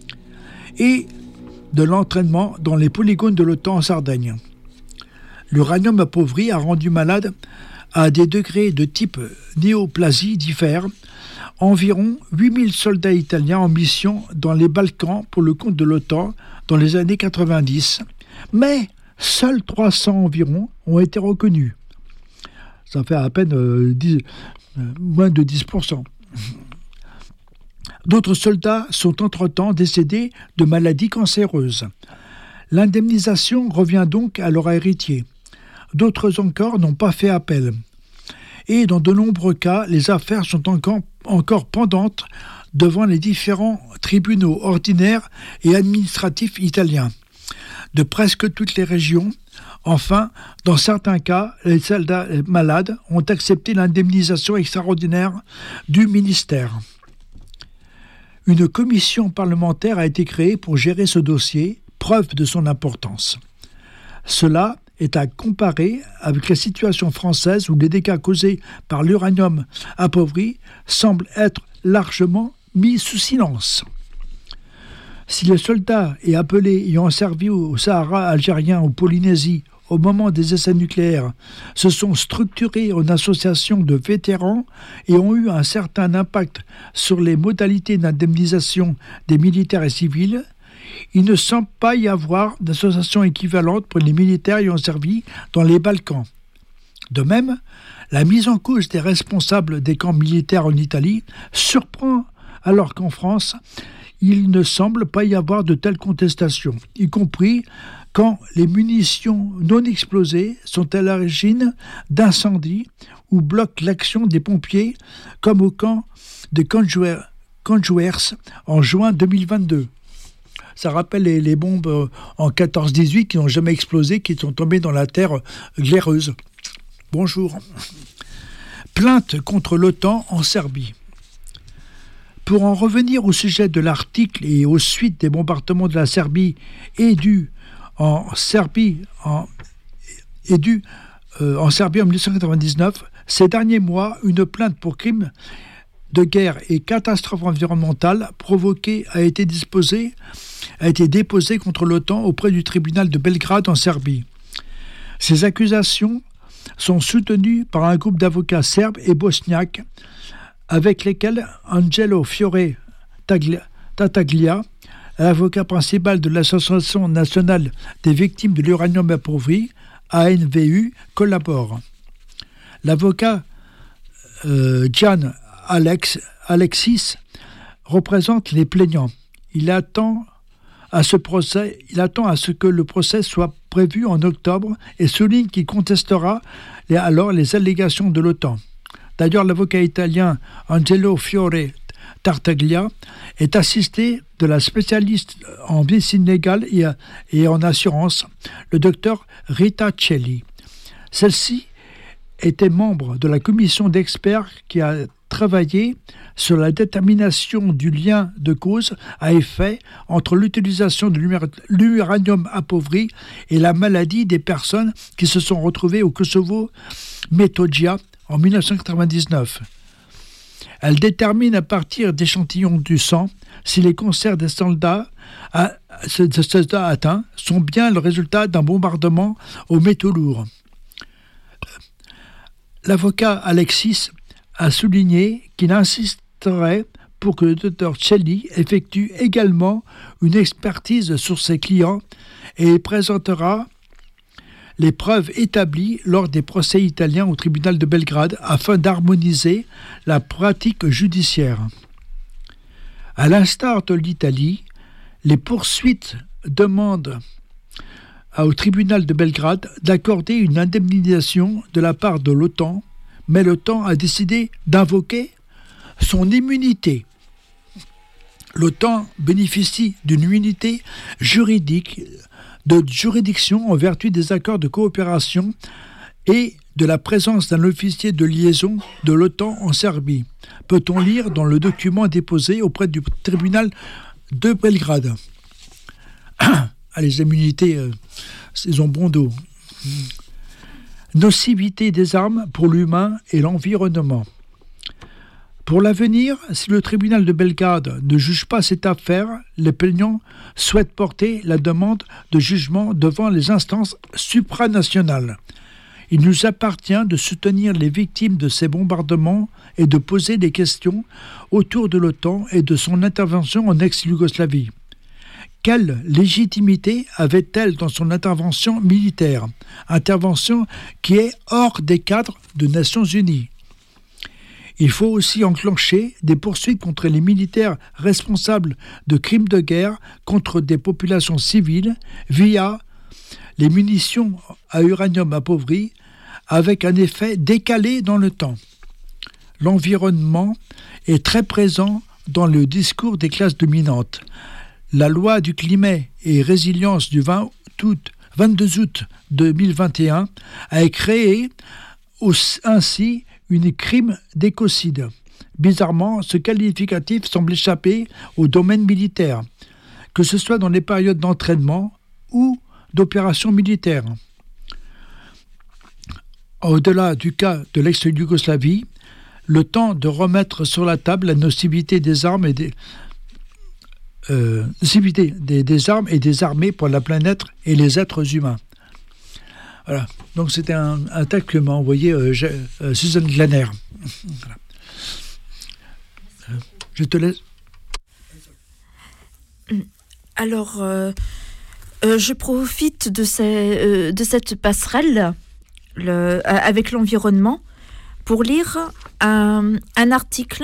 et de l'entraînement dans les polygones de l'OTAN en Sardaigne. L'uranium appauvri a rendu malade à des degrés de type néoplasie diffèrent environ huit mille soldats italiens en mission dans les Balkans pour le compte de l'OTAN dans les années quatre-vingt-dix, mais seuls trois cents environ ont été reconnus. Ça fait à peine euh, dix, euh, moins de dix pour cent. D'autres soldats sont entre-temps décédés de maladies cancéreuses. L'indemnisation revient donc à leur héritier. D'autres encore n'ont pas fait appel. Et dans de nombreux cas, les affaires sont encore, encore pendantes devant les différents tribunaux ordinaires et administratifs italiens, de presque toutes les régions. Enfin, dans certains cas, les soldats malades ont accepté l'indemnisation extraordinaire du ministère. Une commission parlementaire a été créée pour gérer ce dossier, preuve de son importance. Cela est à comparer avec la situation française où les dégâts causés par l'uranium appauvri semblent être largement mis sous silence. Si les soldats et appelés ayant servi au Sahara algérien ou Polynésie au moment des essais nucléaires se sont structurés en associations de vétérans et ont eu un certain impact sur les modalités d'indemnisation des militaires et civils, il ne semble pas y avoir d'association équivalente pour les militaires ayant servi dans les Balkans. De même, la mise en cause des responsables des camps militaires en Italie surprend alors qu'en France, il ne semble pas y avoir de telles contestations, y compris quand les munitions non explosées sont à l'origine d'incendies ou bloquent l'action des pompiers, comme au camp de Conjuers en juin deux mille vingt-deux. Ça rappelle les, les bombes en quatorze dix-huit qui n'ont jamais explosé, qui sont tombées dans la terre glaireuse. Bonjour. Plainte contre l'OTAN en Serbie. Pour en revenir au sujet de l'article et aux suites des bombardements de la Serbie et du en Serbie en, et du, euh, en Serbie en dix-neuf cent quatre-vingt-dix-neuf, ces derniers mois, une plainte pour crimes de guerre et catastrophes environnementales provoquées a été disposée, a été déposée contre l'OTAN auprès du tribunal de Belgrade en Serbie. Ces accusations sont soutenues par un groupe d'avocats serbes et bosniaques avec lesquels Angelo Fiore Tattaglia, l'avocat principal de l'Association nationale des victimes de l'uranium appauvri, A N V U, collabore. L'avocat euh, Jan Alex, Alexis représente les plaignants. Il attend à ce procès, il attend à ce que le procès soit prévu en octobre et souligne qu'il contestera les, alors les allégations de l'OTAN. D'ailleurs, l'avocat italien Angelo Fiore Tartaglia est assisté de la spécialiste en médecine légale et, et en assurance, le docteur Rita Celli. Celle-ci était membre de la commission d'experts qui a travaillé sur la détermination du lien de cause à effet entre l'utilisation de l'uranium appauvri et la maladie des personnes qui se sont retrouvées au Kosovo Metohija en dix-neuf cent quatre-vingt-dix-neuf. Elle détermine à partir d'échantillons du sang si les cancers des soldats, à, des soldats atteints sont bien le résultat d'un bombardement aux métaux lourds. L'avocat Alexis a souligné qu'il insisterait pour que le docteur Celli effectue également une expertise sur ses clients et présentera les preuves établies lors des procès italiens au tribunal de Belgrade afin d'harmoniser la pratique judiciaire. À l'instar de l'Italie, les poursuites demandent au tribunal de Belgrade d'accorder une indemnisation de la part de l'OTAN, mais l'OTAN a décidé d'invoquer son immunité. L'OTAN bénéficie d'une immunité juridique de juridiction en vertu des accords de coopération et de la présence d'un officier de liaison de l'OTAN en Serbie, peut-on lire dans le document déposé auprès du tribunal de Belgrade. Ah, les immunités, euh, ils ont bon dos. Nocivité des armes pour l'humain et l'environnement. Pour l'avenir, si le tribunal de Belgrade ne juge pas cette affaire, les plaignants souhaitent porter la demande de jugement devant les instances supranationales. Il nous appartient de soutenir les victimes de ces bombardements et de poser des questions autour de l'OTAN et de son intervention en ex-Yougoslavie. Quelle légitimité avait-elle dans son intervention militaire ? Intervention qui est hors des cadres des Nations Unies. Il faut aussi enclencher des poursuites contre les militaires responsables de crimes de guerre contre des populations civiles via les munitions à uranium appauvri avec un effet décalé dans le temps. L'environnement est très présent dans le discours des classes dominantes. La loi du climat et résilience du vingt-deux août deux mille vingt et un a créé ainsi une crime d'écocide. Bizarrement, ce qualificatif semble échapper au domaine militaire, que ce soit dans les périodes d'entraînement ou d'opérations militaires. Au-delà du cas de l'ex-Yougoslavie, le temps de remettre sur la table la nocivité des armes et des, euh, nocivité des, des armes et des armées pour la planète et les êtres humains. Voilà. Donc c'était un, un texte que m'a envoyé euh, euh, Suzanne Glaner. Voilà. Euh, je te laisse. Alors, euh, euh, je profite de, ces, euh, de cette passerelle le, euh, avec l'environnement pour lire un, un article,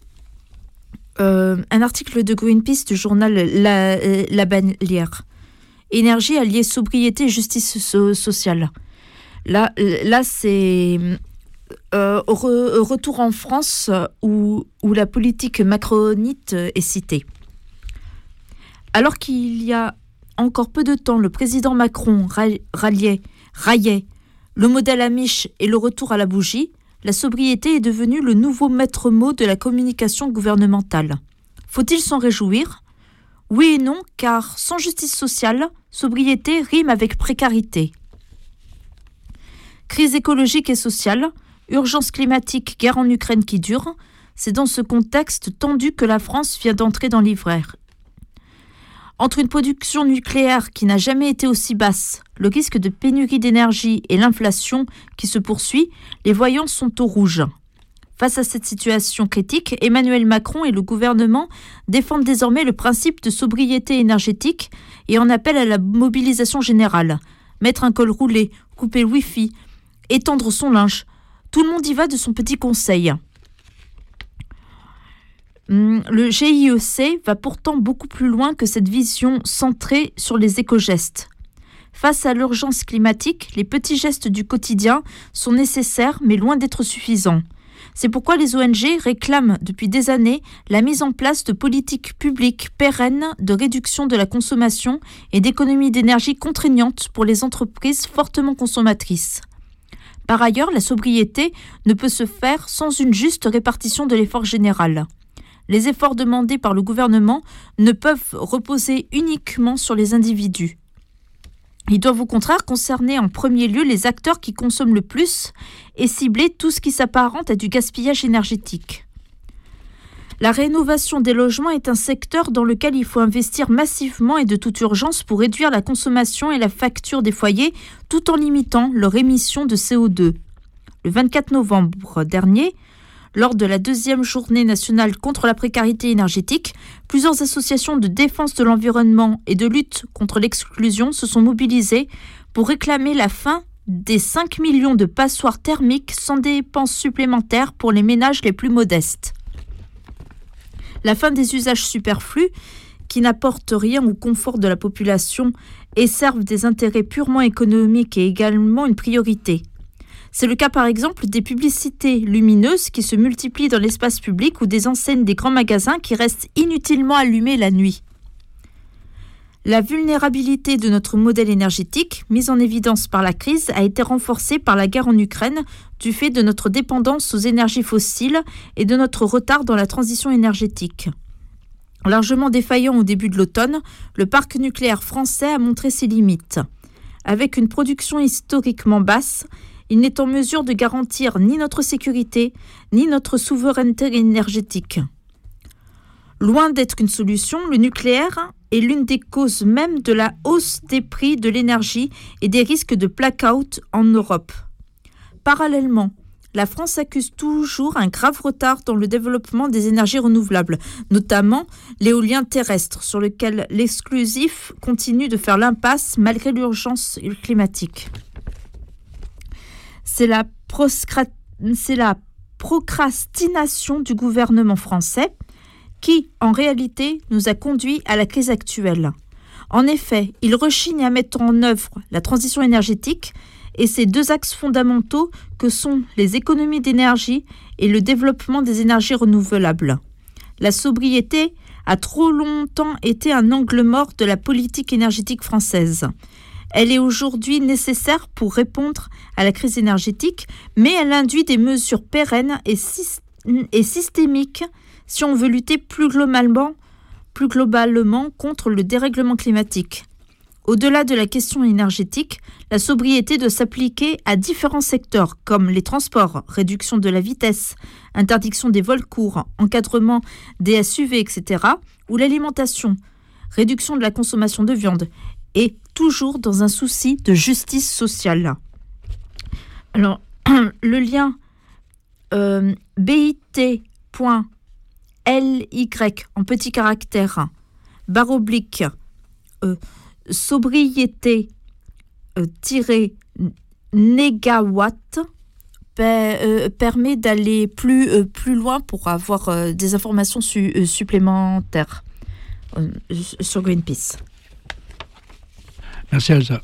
euh, un article de Greenpeace du journal La, euh, La Bannière. Énergie alliée sobriété et justice so- sociale. Là, là c'est euh, re- retour en France où, où la politique macronite est citée. Alors qu'il y a encore peu de temps, le président Macron ralliait, raillait le modèle Amish et le retour à la bougie, la sobriété est devenue le nouveau maître mot de la communication gouvernementale. Faut-il s'en réjouir ? Oui et non, car sans justice sociale, sobriété rime avec précarité. Crise écologique et sociale, urgence climatique, guerre en Ukraine qui dure, c'est dans ce contexte tendu que la France vient d'entrer dans l'hiver. Entre une production nucléaire qui n'a jamais été aussi basse, le risque de pénurie d'énergie et l'inflation qui se poursuit, les voyants sont au rouge. Face à cette situation critique, Emmanuel Macron et le gouvernement défendent désormais le principe de sobriété énergétique et en appellent à la mobilisation générale. Mettre un col roulé, couper le Wi-Fi, étendre son linge, tout le monde y va de son petit conseil. Le G I E C va pourtant beaucoup plus loin que cette vision centrée sur les éco-gestes. Face à l'urgence climatique, les petits gestes du quotidien sont nécessaires mais loin d'être suffisants. C'est pourquoi les O N G réclament depuis des années la mise en place de politiques publiques pérennes de réduction de la consommation et d'économie d'énergie contraignantes pour les entreprises fortement consommatrices. Par ailleurs, la sobriété ne peut se faire sans une juste répartition de l'effort général. Les efforts demandés par le gouvernement ne peuvent reposer uniquement sur les individus. Ils doivent au contraire concerner en premier lieu les acteurs qui consomment le plus et cibler tout ce qui s'apparente à du gaspillage énergétique. La rénovation des logements est un secteur dans lequel il faut investir massivement et de toute urgence pour réduire la consommation et la facture des foyers tout en limitant leur émission de C O deux. Le vingt-quatre novembre dernier, lors de la deuxième journée nationale contre la précarité énergétique, plusieurs associations de défense de l'environnement et de lutte contre l'exclusion se sont mobilisées pour réclamer la fin des cinq millions de passoires thermiques sans dépenses supplémentaires pour les ménages les plus modestes. La fin des usages superflus qui n'apportent rien au confort de la population et servent des intérêts purement économiques est également une priorité. C'est le cas par exemple des publicités lumineuses qui se multiplient dans l'espace public ou des enseignes des grands magasins qui restent inutilement allumées la nuit. La vulnérabilité de notre modèle énergétique, mise en évidence par la crise, a été renforcée par la guerre en Ukraine du fait de notre dépendance aux énergies fossiles et de notre retard dans la transition énergétique. Largement défaillant au début de l'automne, le parc nucléaire français a montré ses limites. Avec une production historiquement basse, il n'est en mesure de garantir ni notre sécurité, ni notre souveraineté énergétique. Loin d'être une solution, le nucléaire est l'une des causes même de la hausse des prix de l'énergie et des risques de blackout en Europe. Parallèlement, la France accuse toujours un grave retard dans le développement des énergies renouvelables, notamment l'éolien terrestre, sur lequel l'exclusif continue de faire l'impasse malgré l'urgence climatique. C'est la, proscra... c'est la procrastination du gouvernement français qui, en réalité, nous a conduits à la crise actuelle. En effet, il rechigne à mettre en œuvre la transition énergétique et ses deux axes fondamentaux que sont les économies d'énergie et le développement des énergies renouvelables. La sobriété a trop longtemps été un angle mort de la politique énergétique française. Elle est aujourd'hui nécessaire pour répondre à la crise énergétique, mais elle induit des mesures pérennes et, sy- et systémiques si on veut lutter plus globalement, plus globalement contre le dérèglement climatique. Au-delà de la question énergétique, la sobriété doit s'appliquer à différents secteurs comme les transports, réduction de la vitesse, interdiction des vols courts, encadrement des S U V, et cetera, ou l'alimentation, réduction de la consommation de viande, et toujours dans un souci de justice sociale. Alors, le lien euh, bit.ly en petit caractère, barre oblique, euh, sobriété euh, tiré négawatt per, euh, permet d'aller plus, euh, plus loin pour avoir euh, des informations su, euh, supplémentaires euh, sur Greenpeace. Merci Elsa.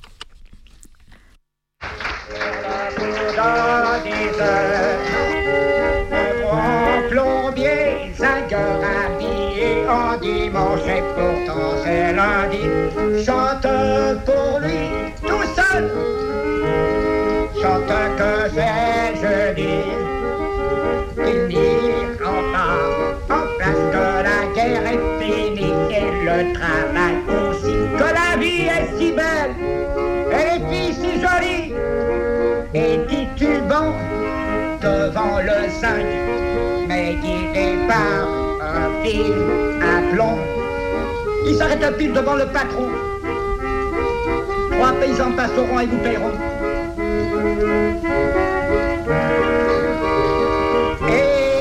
Plombier, zingueur habillé en dimanche et pourtant c'est lundi. Chante pour lui tout seul, chante que c'est jeudi. Il dit enfin en place que la guerre est finie et le travail aussi, que la vie est si belle et les filles si jolies, et titubant devant le cinq, mais guidé par un fil à plomb. Il s'arrête à pile devant le patron. Trois paysans passeront et vous paieront. Et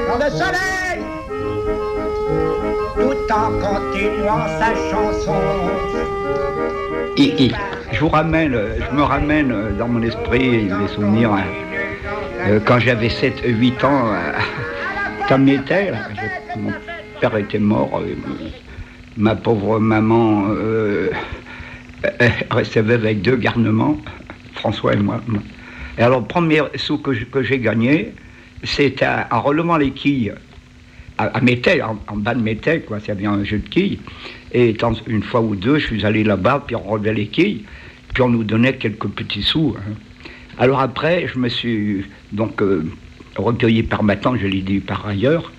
champ de soleil, tout en continuant sa chanson. Et, et, je vous ramène, je me ramène dans mon esprit les souvenirs hein, euh, quand j'avais sept huit ans à Métel. Mon père était mort, euh, ma pauvre maman euh, restait veuve avec deux garnements, François et moi. Et alors le premier sou que, je, que j'ai gagné, c'était en relevant les quilles à, à Métel, en, en bas de Métel, quoi, il y avait un jeu de quilles. Et une fois ou deux, je suis allé là-bas, puis on relevait les quilles, puis on nous donnait quelques petits sous. Hein. Alors après, je me suis donc euh, recueilli par ma tante, je l'ai dit par ailleurs.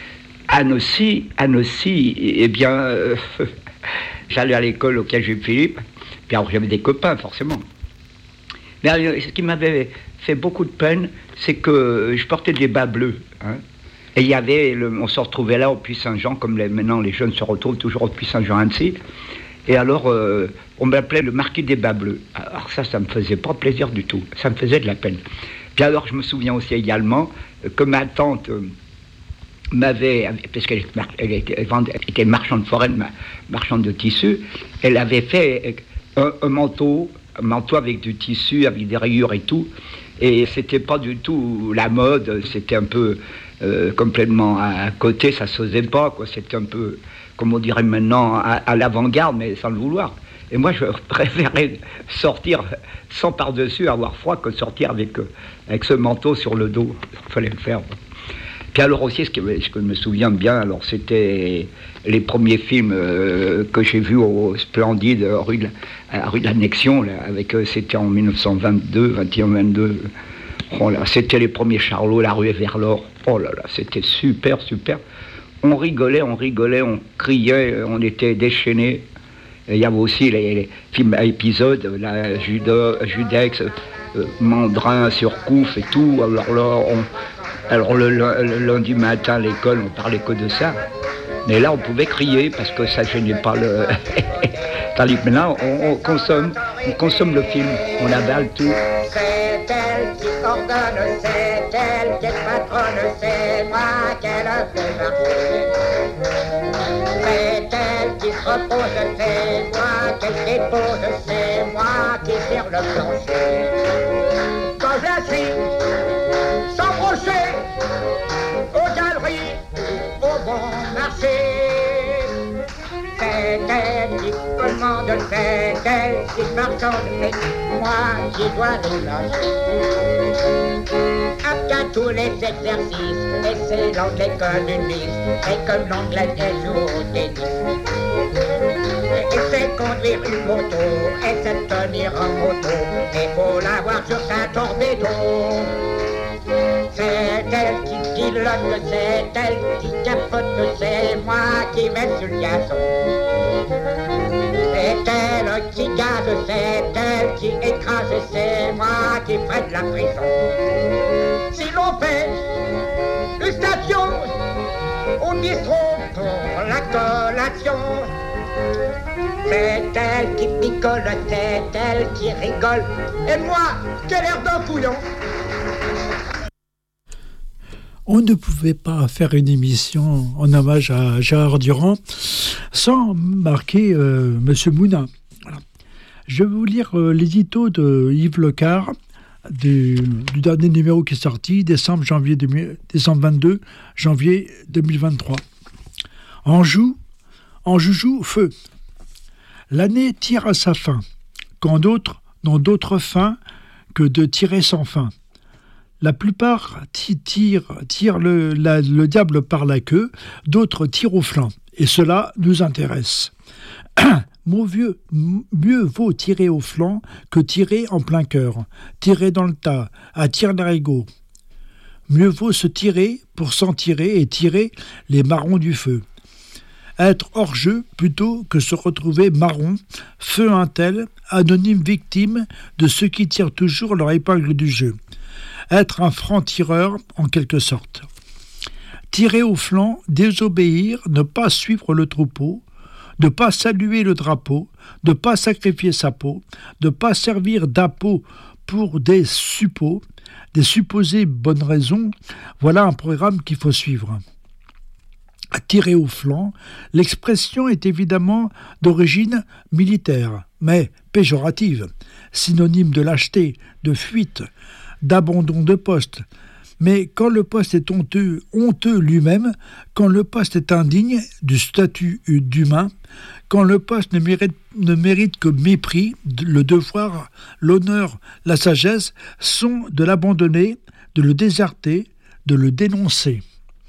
À Nancy, à Nancy, eh bien, euh, j'allais à l'école au Collège Philippe, puis alors j'avais des copains, forcément. Mais alors, ce qui m'avait fait beaucoup de peine, c'est que je portais des bas bleus, hein. Et il y avait, le, on se retrouvait là au Puy-Saint-Jean, comme les, maintenant les jeunes se retrouvent toujours au Puy-Saint-Jean-Annecy. Et alors, euh, on m'appelait le marquis des bas bleus. Alors ça, ça me faisait pas plaisir du tout. Ça me faisait de la peine. Puis alors, je me souviens aussi également que ma tante euh, m'avait, parce qu'elle elle était, elle était marchande foraine, marchande de tissu, elle avait fait un, un manteau, un manteau avec du tissu, avec des rayures et tout. Et c'était pas du tout la mode, c'était un peu euh, complètement à côté, ça se faisait pas, quoi. C'était un peu, comme on dirait maintenant, à, à l'avant-garde, mais sans le vouloir. Et moi, je préférais sortir sans par-dessus, avoir froid, que sortir avec, euh, avec ce manteau sur le dos. Il fallait le faire. Puis alors aussi, ce que, ce que je me souviens bien, alors c'était les premiers films euh, que j'ai vus au Splendide, rue de, à rue de l'Annexion, là, avec, euh, c'était en dix-neuf cent vingt-deux, vingt et un vingt-deux. Oh là, c'était les premiers Charlots, la rue vers l'or. Oh là là, c'était super, super. On rigolait, on rigolait, on criait, on était déchaînés. Et il y avait aussi les, les films à épisodes, la Juda, Judex, euh, Mandrin, Surcouf et tout. Alors là, on... Alors le, le, le lundi matin à l'école, on parlait que de ça. Mais là, on pouvait crier parce que ça gênait pas le... Tandis que maintenant, on, on consomme, on consomme le film, on avale tout. C'est elle qui ordonne, c'est elle qui est patronne, c'est moi qu'elle fait marcher. C'est elle qui se repose, c'est moi qu'elle dépose, c'est moi qui tire le plancher. Quand je la suis, sans brochet, aux galeries, au bon marché. C'est elle qui commande, c'est elle qui marchande, c'est moi qui dois les lâcher. Après tous les exercices, et c'est l'anglais communiste, et comme l'anglais elle joue au tennis. Et c'est conduire une moto, et c'est tenir en moto, et faut l'avoir sur sa torpedo. C'est elle qui pilote, c'est elle qui capote, c'est moi qui mets sur le gazon. C'est elle qui gaze, c'est elle qui écrase, c'est moi qui ferai de la prison. Si l'on fait une station au bistrot pour la collation, c'est elle qui picole, c'est elle qui rigole, et moi, j'ai l'air d'un couillon. On ne pouvait pas faire une émission en hommage à Gérard Durand sans marquer euh, Monsieur Mouna. Voilà. Je vais vous lire euh, l'édito de Yves Lecard du, du dernier numéro qui est sorti, décembre, janvier deux mille, décembre vingt-deux, janvier deux mille vingt-trois. Anjou, en joujou, feu. L'année tire à sa fin, quand d'autres n'ont d'autre fin que de tirer sans fin. La plupart tirent, tirent le, la, le diable par la queue, d'autres tirent au flanc. Et cela nous intéresse. Mon vieux, mieux vaut tirer au flanc que tirer en plein cœur, tirer dans le tas, à tire-larigot. Mieux vaut se tirer pour s'en tirer et tirer les marrons du feu. Être hors jeu plutôt que se retrouver marron, feu un tel, anonyme victime de ceux qui tirent toujours leur épingle du jeu. Être un franc-tireur, en quelque sorte. Tirer au flanc, désobéir, ne pas suivre le troupeau, ne pas saluer le drapeau, ne pas sacrifier sa peau, ne pas servir d'appôt pour des suppôts, des supposées bonnes raisons, voilà un programme qu'il faut suivre. À tirer au flanc, l'expression est évidemment d'origine militaire, mais péjorative, synonyme de lâcheté, de fuite, d'abandon de poste. Mais quand le poste est honteux, honteux lui-même, quand le poste est indigne du statut d'humain, quand le poste ne mérite, ne mérite que mépris, le devoir, l'honneur, la sagesse sont de l'abandonner, de le déserter, de le dénoncer.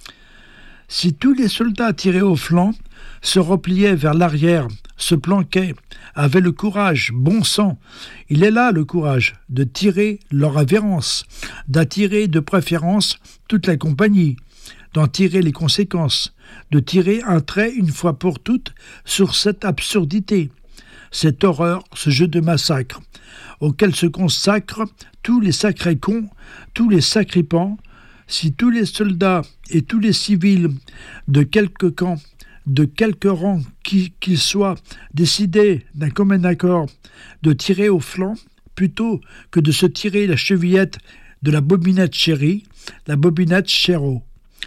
Si tous les soldats tirés au flanc se repliaient vers l'arrière, se planquaient, avaient le courage, bon sang, il est là le courage, de tirer leur avérence, d'attirer de préférence toute la compagnie, d'en tirer les conséquences, de tirer un trait une fois pour toutes sur cette absurdité, cette horreur, ce jeu de massacre, auquel se consacrent tous les sacrés cons, tous les sacripants. Si tous les soldats et tous les civils de quelque camp, de quelque rang qu'ils soient, décidaient d'un commun accord de tirer au flanc, plutôt que de se tirer la chevillette de la bobinette chérie, la bobinette chéreau.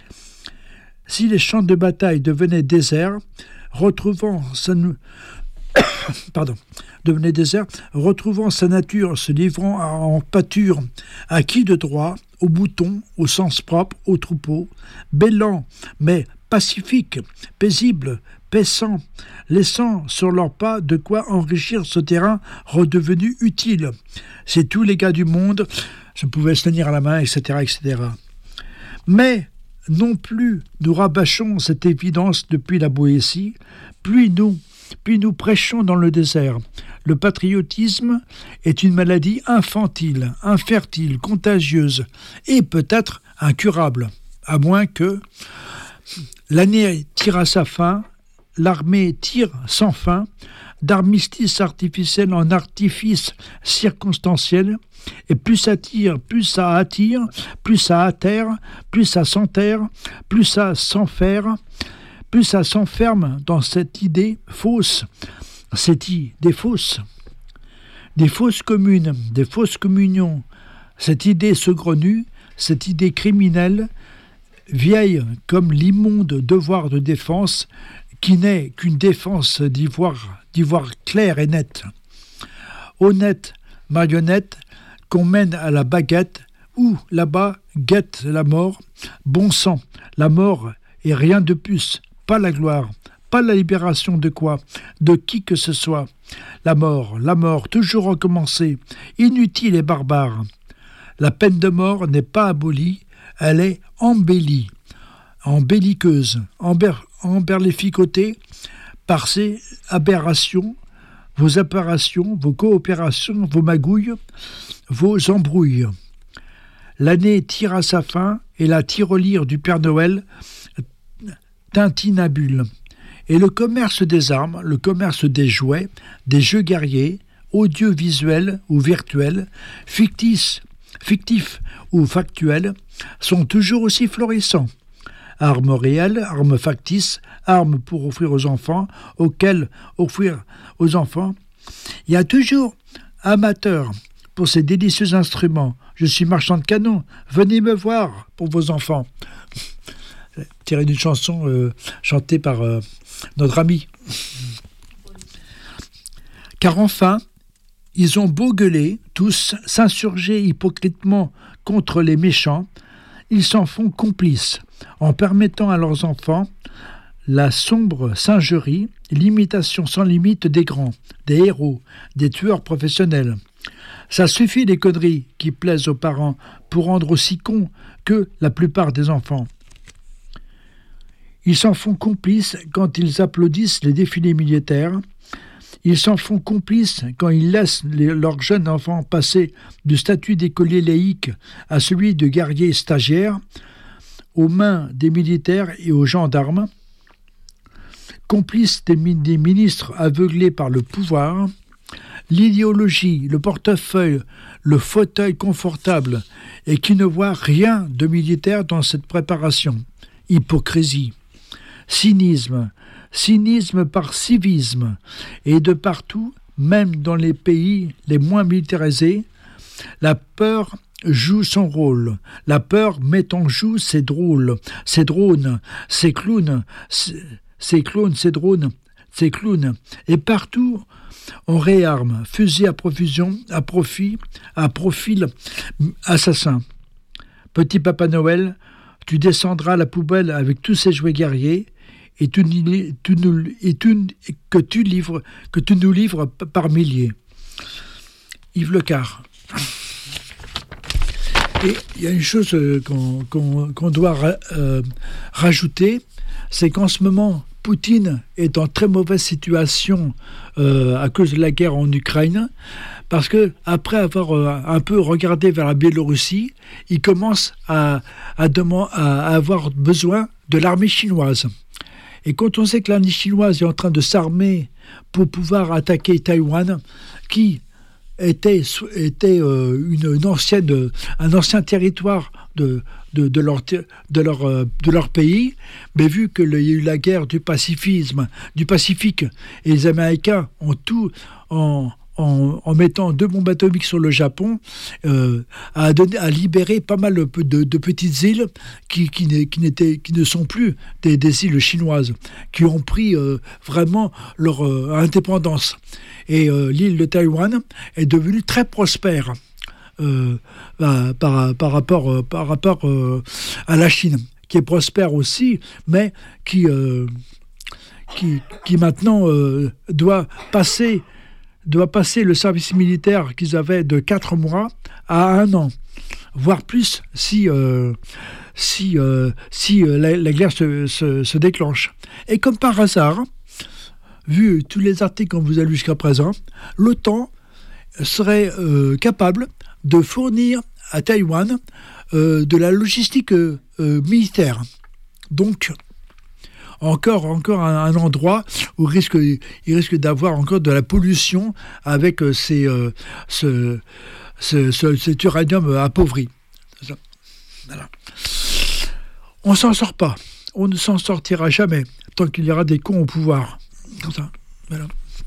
Si les champs de bataille devenaient déserts, retrouvant sa... Pardon, devenait désert, retrouvant sa nature, se livrant en pâture, à qui de droit, au bouton, au sens propre, au troupeau, bêlant, mais pacifique, paisible, paissant, laissant sur leurs pas de quoi enrichir ce terrain redevenu utile. C'est tous les gars du monde, je pouvais se tenir à la main, et cetera, et cetera. Mais non plus nous rabâchons cette évidence depuis la Boétie, puis nous Puis nous prêchons dans le désert. Le patriotisme est une maladie infantile, infertile, contagieuse et peut-être incurable, à moins que l'année tire à sa fin, l'armée tire sans fin, d'armistice artificiel en artifice circonstanciel, et plus ça tire, plus ça attire, plus ça atterre, plus ça s'enterre, plus ça s'enferre, plus ça s'enferme dans cette idée fausse, cette idée fausse, des fausses communes, des fausses communions, cette idée saugrenue, cette idée criminelle, vieille comme l'immonde devoir de défense, qui n'est qu'une défense d'ivoire, d'ivoire clair et net. Honnête marionnette qu'on mène à la baguette, où là-bas guette la mort, bon sang, la mort et rien de plus. Pas la gloire, pas la libération de quoi, de qui que ce soit. La mort, la mort, toujours recommencer, inutile et barbare. La peine de mort n'est pas abolie, elle est embellie, embelliqueuse, ember, emberlificotée par ces aberrations, vos apparitions, vos coopérations, vos magouilles, vos embrouilles. L'année tire à sa fin et la tirelire du Père Noël tintinabule. Et le commerce des armes, le commerce des jouets, des jeux guerriers, audiovisuels ou virtuels, fictifs, fictifs ou factuels, sont toujours aussi florissants. Armes réelles, armes factices, armes pour offrir aux enfants, auxquelles offrir aux enfants. Il y a toujours amateurs pour ces délicieux instruments. Je suis marchand de canon, venez me voir pour vos enfants. Tiré d'une chanson euh, chantée par euh, notre ami. Car enfin, ils ont beau gueuler, tous, s'insurger hypocritement contre les méchants, ils s'en font complices, en permettant à leurs enfants la sombre singerie, l'imitation sans limite des grands, des héros, des tueurs professionnels. Ça suffit les conneries qui plaisent aux parents pour rendre aussi cons que la plupart des enfants. Ils s'en font complices quand ils applaudissent les défilés militaires. Ils s'en font complices quand ils laissent les, leurs jeunes enfants passer du statut d'écolier laïque à celui de guerrier stagiaire aux mains des militaires et aux gendarmes. Complices des, des ministres aveuglés par le pouvoir, l'idéologie, le portefeuille, le fauteuil confortable et qui ne voient rien de militaire dans cette préparation. Hypocrisie. Cynisme, cynisme par civisme, et de partout, même dans les pays les moins militarisés, la peur joue son rôle. La peur met en joue ses drôles, ses drones, ses clowns, ses, ses clowns, ses drones, ses clowns. Et partout, on réarme, fusil à profusion, à profit, à profil assassin. Petit Papa Noël, tu descendras la poubelle avec tous ces jouets guerriers et, tu, tu nous, et tu, que, tu livres, que tu nous livres par milliers. Yves Lecard. Et il y a une chose qu'on, qu'on, qu'on doit ra, euh, rajouter, c'est qu'en ce moment, Poutine est en très mauvaise situation euh, à cause de la guerre en Ukraine, parce que après avoir euh, un peu regardé vers la Biélorussie, il commence à, à, demand, à, à avoir besoin de l'armée chinoise. Et quand on sait que l'armée chinoise est en train de s'armer pour pouvoir attaquer Taïwan, qui était, était euh, une, une ancienne, un ancien territoire de, de, de, leur, de, leur, de leur pays, mais vu qu'il y a eu la guerre du pacifisme, du Pacifique, et les Américains ont tout, en, en, en mettant deux bombes atomiques sur le Japon, euh, a, donné, a libéré pas mal de, de, de petites îles qui, qui, qui, n'étaient, qui ne sont plus des, des îles chinoises, qui ont pris euh, vraiment leur euh, indépendance. Et euh, l'île de Taïwan est devenue très prospère euh, bah, par, par rapport, euh, par rapport euh, à la Chine, qui est prospère aussi, mais qui, euh, qui, qui maintenant euh, doit, passer, doit passer le service militaire qu'ils avaient de quatre mois à un an, voire plus si, euh, si, euh, si euh, la, la guerre se, se, se déclenche. Et comme par hasard, vu tous les articles qu'on vous a lus jusqu'à présent, l'OTAN serait euh, capable de fournir à Taïwan euh, de la logistique euh, militaire. Donc, encore, encore un, un endroit où il risque, il risque d'avoir encore de la pollution avec euh, ces, euh, ce, ce, ce, cet uranium appauvri. Voilà. On ne s'en sort pas. On ne s'en sortira jamais tant qu'il y aura des cons au pouvoir. Comme ça, voilà.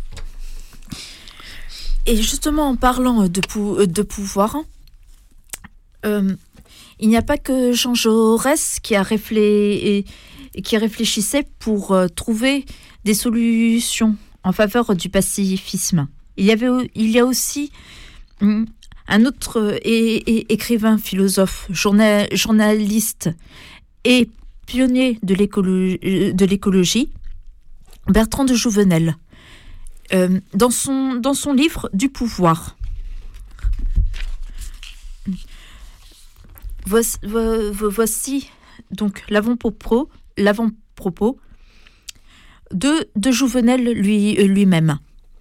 Et justement, en parlant de, pou- de pouvoir, euh, il n'y a pas que Jean Jaurès qui, a réflé- qui réfléchissait pour euh, trouver des solutions en faveur du pacifisme. Il y, avait, il y a aussi hum, un autre é- é- écrivain, philosophe, journal- journaliste et pionnier de, l'écolo- de l'écologie, Bertrand de Jouvenel, euh, dans, son, dans son livre « Du pouvoir ». Voici, voici donc l'avant-propos, l'avant-propos de, de Jouvenel lui, lui-même.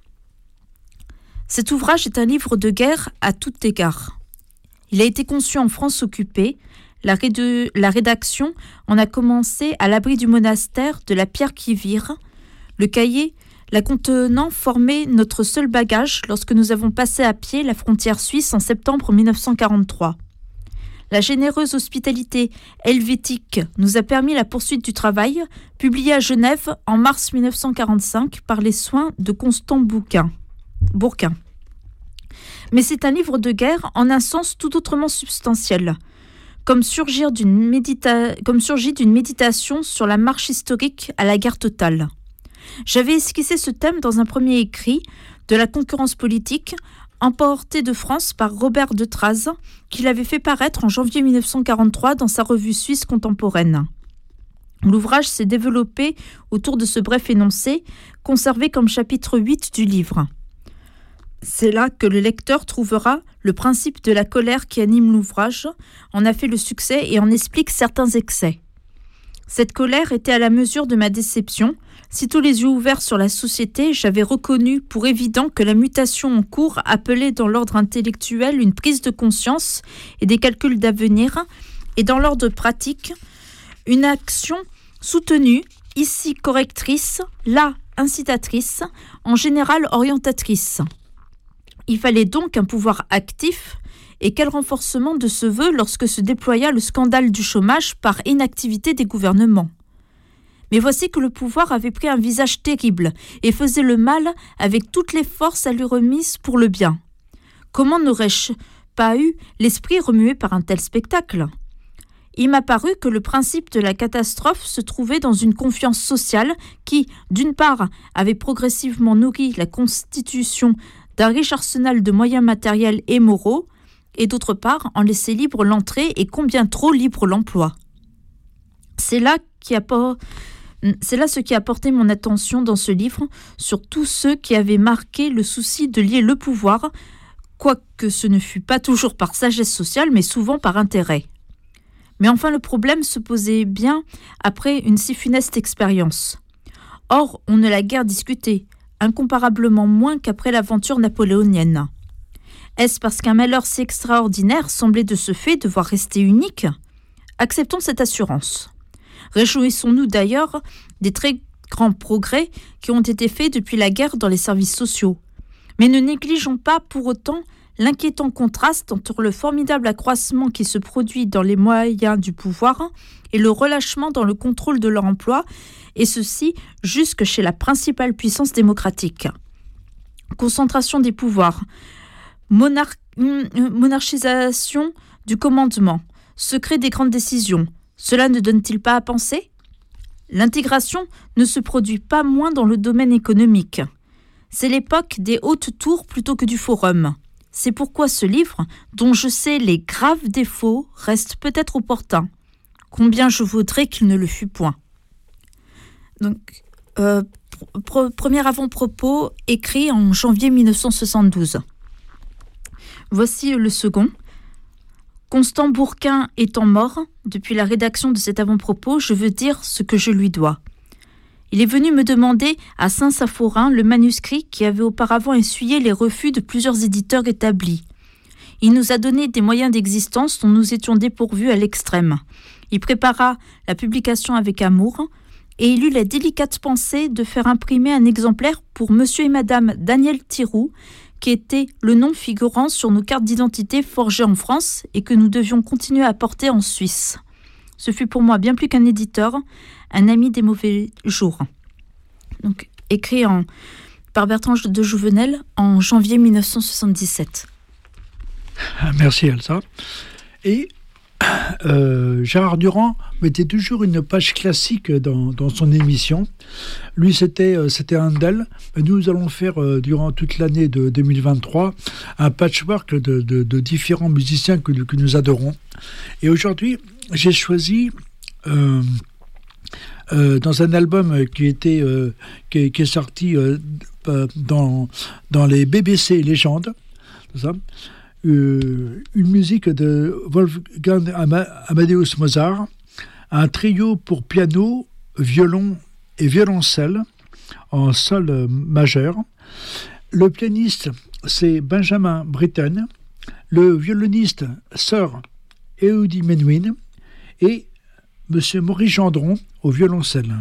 Cet ouvrage est un livre de guerre à tout égard. Il a été conçu en France occupée. La, réde, la rédaction en a commencé à l'abri du monastère de la Pierre-qui-Vire. Le cahier, la contenant, formait notre seul bagage lorsque nous avons passé à pied la frontière suisse en septembre dix-neuf cent quarante-trois. La généreuse hospitalité helvétique nous a permis la poursuite du travail, publié à Genève en mars dix-neuf cent quarante-cinq par les soins de Constant Bourquin. Bourquin. Mais c'est un livre de guerre en un sens tout autrement substantiel, comme, surgir d'une médita- comme surgit d'une méditation sur la marche historique à la guerre totale. J'avais esquissé ce thème dans un premier écrit de la concurrence politique emporté de France par Robert de Traz, qui l'avait fait paraître en janvier dix-neuf cent quarante-trois dans sa revue suisse contemporaine. L'ouvrage s'est développé autour de ce bref énoncé, conservé comme chapitre huit du livre. C'est là que le lecteur trouvera le principe de la colère qui anime l'ouvrage, en a fait le succès et en explique certains excès. Cette colère était à la mesure de ma déception. Sitôt les yeux ouverts sur la société, j'avais reconnu pour évident que la mutation en cours appelait dans l'ordre intellectuel une prise de conscience et des calculs d'avenir, et dans l'ordre pratique, une action soutenue, ici correctrice, là incitatrice, en général orientatrice. Il fallait donc un pouvoir actif, et quel renforcement de ce vœu lorsque se déploya le scandale du chômage par inactivité des gouvernements. Mais voici que le pouvoir avait pris un visage terrible et faisait le mal avec toutes les forces à lui remises pour le bien. Comment n'aurais-je pas eu l'esprit remué par un tel spectacle. Il m'a paru que le principe de la catastrophe se trouvait dans une confiance sociale qui, d'une part, avait progressivement nourri la constitution d'un riche arsenal de moyens matériels et moraux, et d'autre part, en laissait libre l'entrée et combien trop libre l'emploi. C'est là, qui appo- C'est là ce qui a porté mon attention dans ce livre sur tous ceux qui avaient marqué le souci de lier le pouvoir, quoique ce ne fût pas toujours par sagesse sociale, mais souvent par intérêt. Mais enfin, le problème se posait bien après une si funeste expérience. Or, on ne l'a guère discuté, incomparablement moins qu'après l'aventure napoléonienne. Est-ce parce qu'un malheur si extraordinaire semblait de ce fait devoir rester unique ? Acceptons cette assurance. Réjouissons-nous d'ailleurs des très grands progrès qui ont été faits depuis la guerre dans les services sociaux. Mais ne négligeons pas pour autant l'inquiétant contraste entre le formidable accroissement qui se produit dans les moyens du pouvoir et le relâchement dans le contrôle de leur emploi, et ceci jusque chez la principale puissance démocratique. Concentration des pouvoirs, monar- monarchisation du commandement, secret des grandes décisions, cela ne donne-t-il pas à penser ? L'intégration ne se produit pas moins dans le domaine économique. C'est l'époque des hautes tours plutôt que du forum. C'est pourquoi ce livre, dont je sais les graves défauts, reste peut-être opportun. Combien je voudrais qu'il ne le fût point. Donc, euh, pr- premier avant-propos écrit en janvier dix-neuf cent soixante-douze. Voici le second. Constant Bourquin étant mort, depuis la rédaction de cet avant-propos, je veux dire ce que je lui dois. Il est venu me demander à Saint-Saphorin le manuscrit qui avait auparavant essuyé les refus de plusieurs éditeurs établis. Il nous a donné des moyens d'existence dont nous étions dépourvus à l'extrême. Il prépara la publication avec amour et il eut la délicate pensée de faire imprimer un exemplaire pour monsieur et madame Daniel Thiroux, qui était le nom figurant sur nos cartes d'identité forgées en France et que nous devions continuer à porter en Suisse. Ce fut pour moi bien plus qu'un éditeur, un ami des mauvais jours. Donc, écrit en, par Bertrand de Jouvenel en janvier dix-neuf cent soixante-dix-sept. Merci Elsa. Et euh, Gérard Durand mettait toujours une page classique dans, dans son émission. Lui, c'était, euh, c'était Handel. Nous allons faire, euh, durant toute l'année de deux mille vingt-trois, un patchwork de, de, de différents musiciens que, que nous adorons. Et aujourd'hui, j'ai choisi... Euh, Euh, dans un album qui, était, euh, qui, qui est sorti euh, dans, dans les B B C Légendes, ça, euh, une musique de Wolfgang Amadeus Mozart, un trio pour piano, violon et violoncelle en sol majeur. Le pianiste, c'est Benjamin Britten, le violoniste, Sir Eddie Menuhin, et Monsieur Maurice Gendron au violoncelle.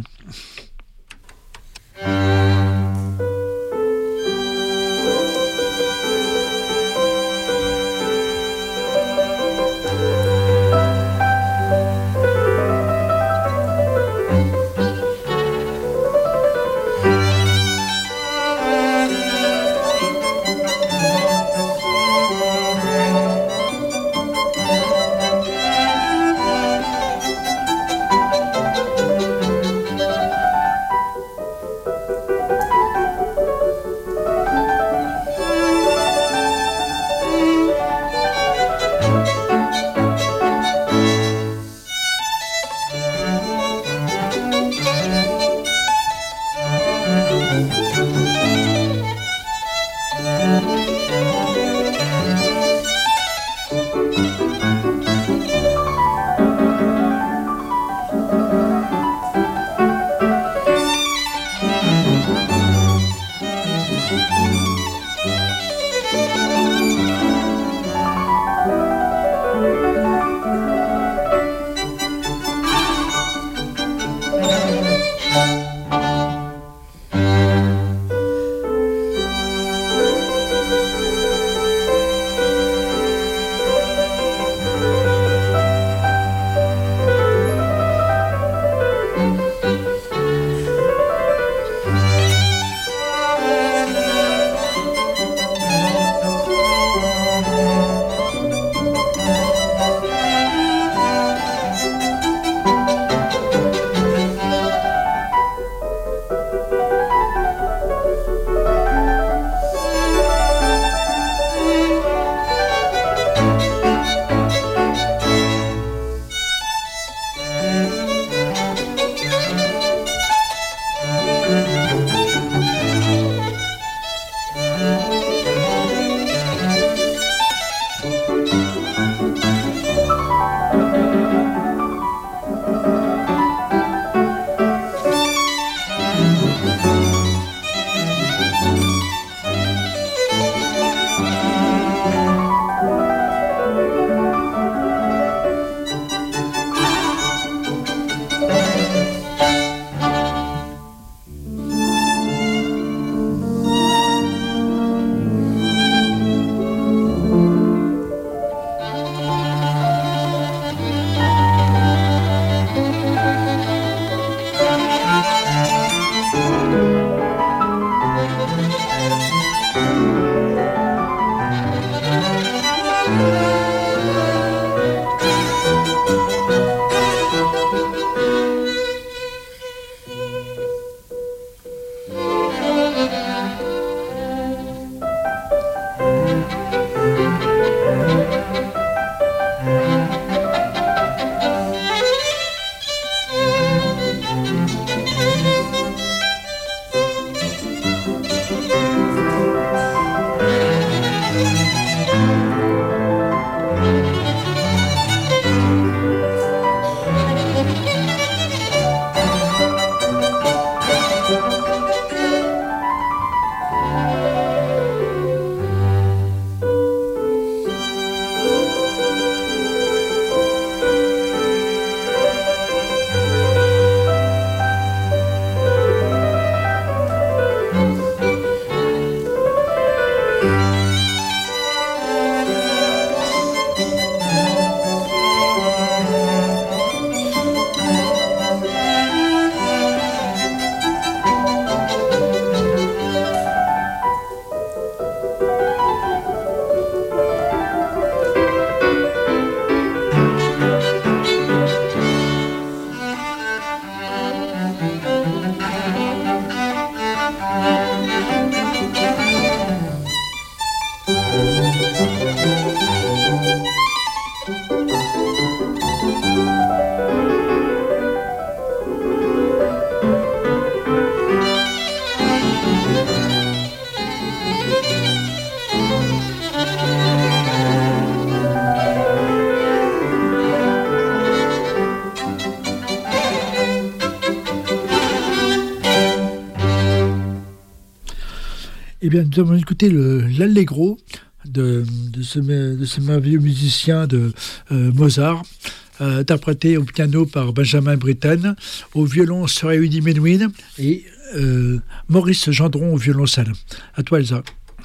Eh bien, nous avons écouté le, l'Allegro de, de, ce, de ce merveilleux musicien de euh, Mozart, euh, interprété au piano par Benjamin Britten, au violon Sir Eddie Menuhin et euh, Maurice Gendron au violoncelle. À toi, Elsa.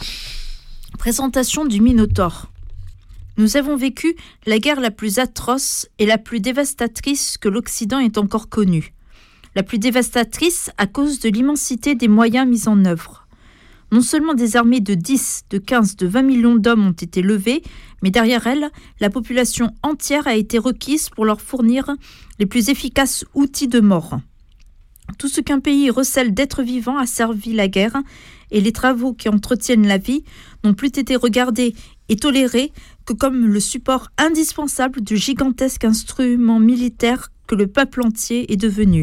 Présentation du Minotaure. Nous avons vécu la guerre la plus atroce et la plus dévastatrice que l'Occident ait encore connue. La plus dévastatrice à cause de l'immensité des moyens mis en œuvre. Non seulement des armées de dix, de quinze, de vingt millions d'hommes ont été levées, mais derrière elles, la population entière a été requise pour leur fournir les plus efficaces outils de mort. Tout ce qu'un pays recèle d'êtres vivants a servi la guerre, et les travaux qui entretiennent la vie n'ont plus été regardés et tolérés que comme le support indispensable du gigantesque instrument militaire que le peuple entier est devenu.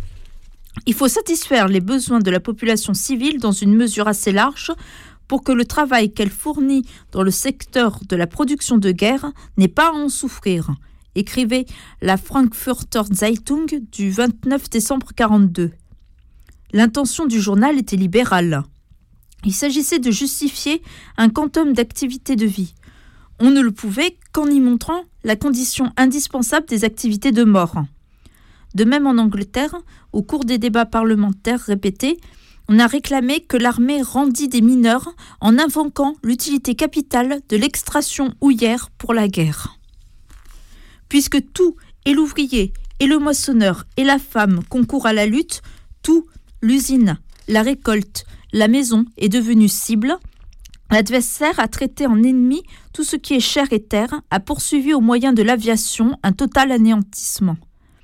Il faut satisfaire les besoins de la population civile dans une mesure assez large pour que le travail qu'elle fournit dans le secteur de la production de guerre n'ait pas à en souffrir, écrivait la Frankfurter Zeitung du vingt-neuf décembre quarante-deux. L'intention du journal était libérale. Il s'agissait de justifier un quantum d'activité de vie. On ne le pouvait qu'en y montrant la condition indispensable des activités de mort. De même en Angleterre, au cours des débats parlementaires répétés, on a réclamé que l'armée rendît des mineurs en invoquant l'utilité capitale de l'extraction houillère pour la guerre. Puisque tout, et l'ouvrier, et le moissonneur, et la femme concourent à la lutte, tout, l'usine, la récolte, la maison est devenu cible, l'adversaire a traité en ennemi tout ce qui est chair et terre, a poursuivi au moyen de l'aviation un total anéantissement.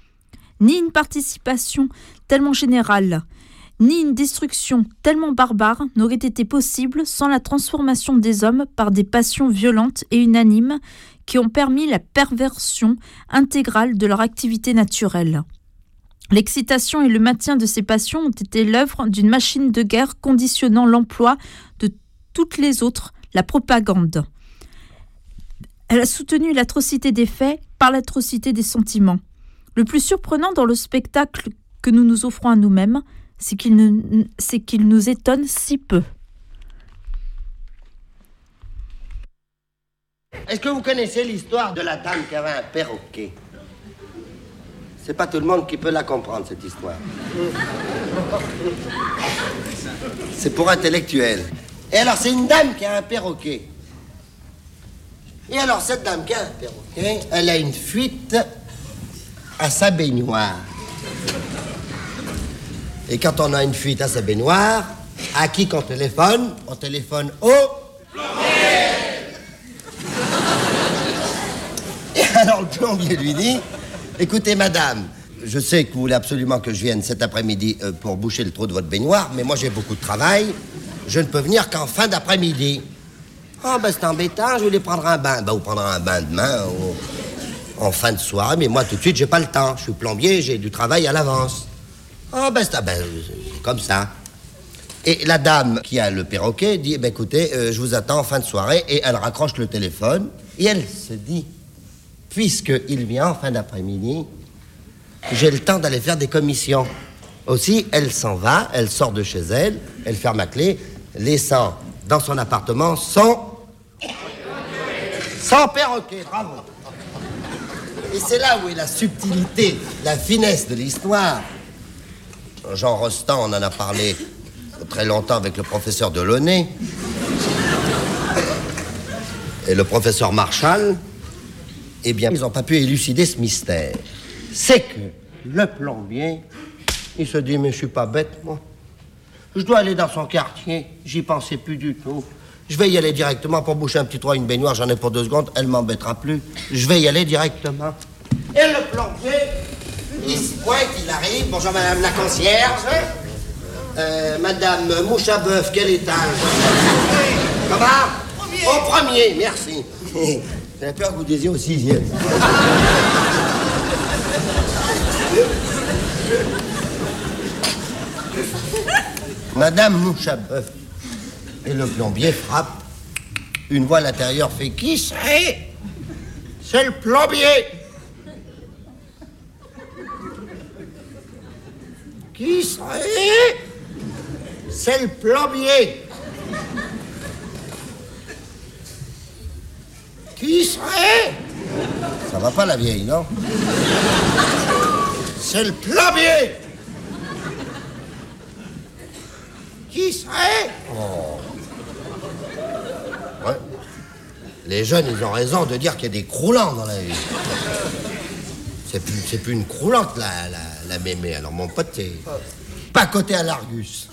Ni une participation tellement générale, ni une destruction tellement barbare n'aurait été possible sans la transformation des hommes par des passions violentes et unanimes qui ont permis la perversion intégrale de leur activité naturelle. L'excitation et le maintien de ces passions ont été l'œuvre d'une machine de guerre conditionnant l'emploi de toutes les autres, la propagande. Elle a soutenu l'atrocité des faits par l'atrocité des sentiments. Le plus surprenant dans le spectacle que nous nous offrons à nous-mêmes, c'est qu'il, ne, c'est qu'il nous étonne si peu. Est-ce que vous connaissez l'histoire de la dame qui avait un perroquet? C'est pas tout le monde qui peut la comprendre, cette histoire. C'est pour intellectuels. Et alors, c'est une dame qui a un perroquet. Et alors, cette dame qui a un perroquet, elle a une fuite à sa baignoire. Et quand on a une fuite à sa baignoire, à qui qu'on téléphone? On téléphone au... plombier. Et alors, le plombier lui dit... Écoutez, madame, je sais que vous voulez absolument que je vienne cet après-midi euh, pour boucher le trou de votre baignoire, mais moi j'ai beaucoup de travail. Je ne peux venir qu'en fin d'après-midi. Ah, oh, ben c'est embêtant, je vais aller prendre un bain. Ben, vous prendrez un bain demain, ou en fin de soirée, mais moi tout de suite, j'ai pas le temps. Je suis plombier, j'ai du travail à l'avance. Ah, oh, ben c'est ben, comme ça. Et la dame qui a le perroquet dit, ben écoutez, euh, je vous attends en fin de soirée, et elle raccroche le téléphone, et elle se dit... Puisqu'il vient en fin d'après-midi, j'ai le temps d'aller faire des commissions. Aussi, elle s'en va, elle sort de chez elle, elle ferme la clé, laissant dans son appartement son... son perroquet, bravo. Et c'est là où est la subtilité, la finesse de l'histoire. Jean Rostand, on en a parlé très longtemps avec le professeur Delaunay. Et le professeur Marchal... Eh bien, ils n'ont pas pu élucider ce mystère. C'est que le plombier, il se dit, mais je suis pas bête, moi. Je dois aller dans son quartier, j'y pensais plus du tout. Je vais y aller directement pour boucher un petit trou à une baignoire, j'en ai pour deux secondes, elle m'embêtera plus. Je vais y aller directement. Et le plombier, il se pointe, il arrive. Bonjour, madame la concierge. Euh, madame Mouche à Bœuf, quel étage? Comment? Premier. Au premier, merci. J'avais peur que vous disiez au sixième. Madame Mouche à Bœuf. Et le plombier frappe. Une voix à l'intérieur fait « Qui c'est ?» C'est le plombier. Qui c'est? C'est le plombier. Qui serait? Ça va pas la vieille, non? C'est le plombier. Qui serait? Oh. Ouais. Les jeunes, ils ont raison de dire qu'il y a des croulants dans la vie. C'est plus, c'est plus une croulante, la, la, la mémé. Alors, mon pote, t'es pas coté à l'Argus.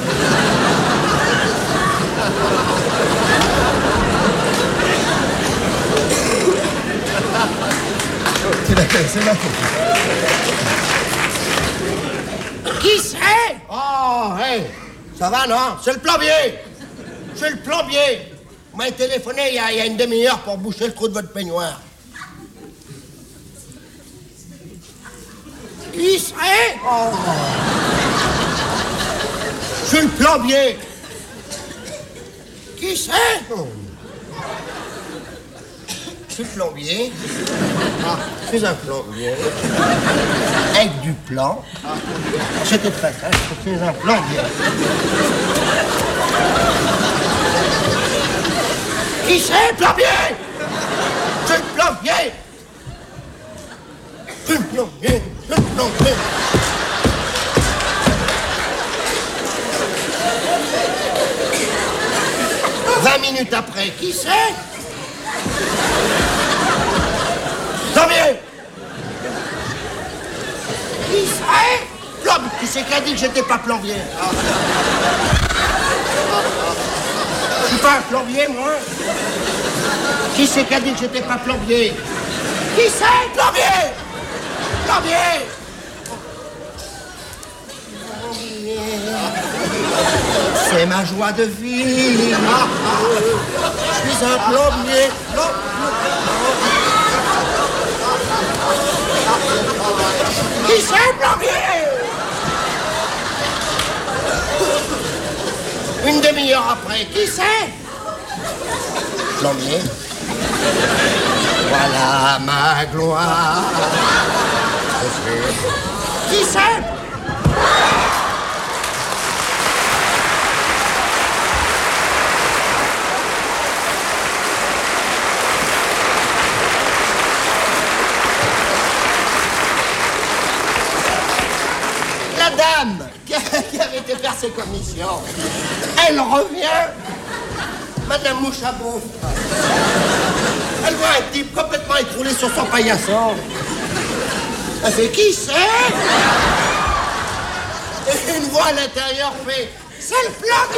C'est la c'est la Qui c'est? Oh, hey, ça va, non? C'est le plombier. C'est le plombier. Vous m'avez téléphoné il y, a, il y a une demi-heure pour boucher le trou de votre peignoir. Qui serait? Oh. C'est le plombier. Qui c'est? Oh. Je suis plombier. Ah, je suis un plombier. Avec du plan. Ah. C'était très simple, je suis un plombier. Qui c'est, plombier? C'est le plombier. C'est le plombier. C'est le plombier. Vingt minutes après, qui c'est? Plombier! Qui serait? Plombier! Qui c'est qui a dit que j'étais pas plombier? Ah. Je suis pas un plombier, moi. Qui c'est qui a dit que j'étais pas plombier? Qui c'est? Plombier! Plombier! C'est ma joie de vivre. Ah, ah. Je suis un plombier. Qui c'est, plombier? Une demi-heure après, qui c'est? Plombier. Voilà ma gloire. Qui c'est? La dame qui avait été faire ses commissions, elle revient, Madame Mouchabot. Elle voit un type complètement écroulé sur son paillasson. Elle fait qui c'est? Et une voix à l'intérieur fait c'est le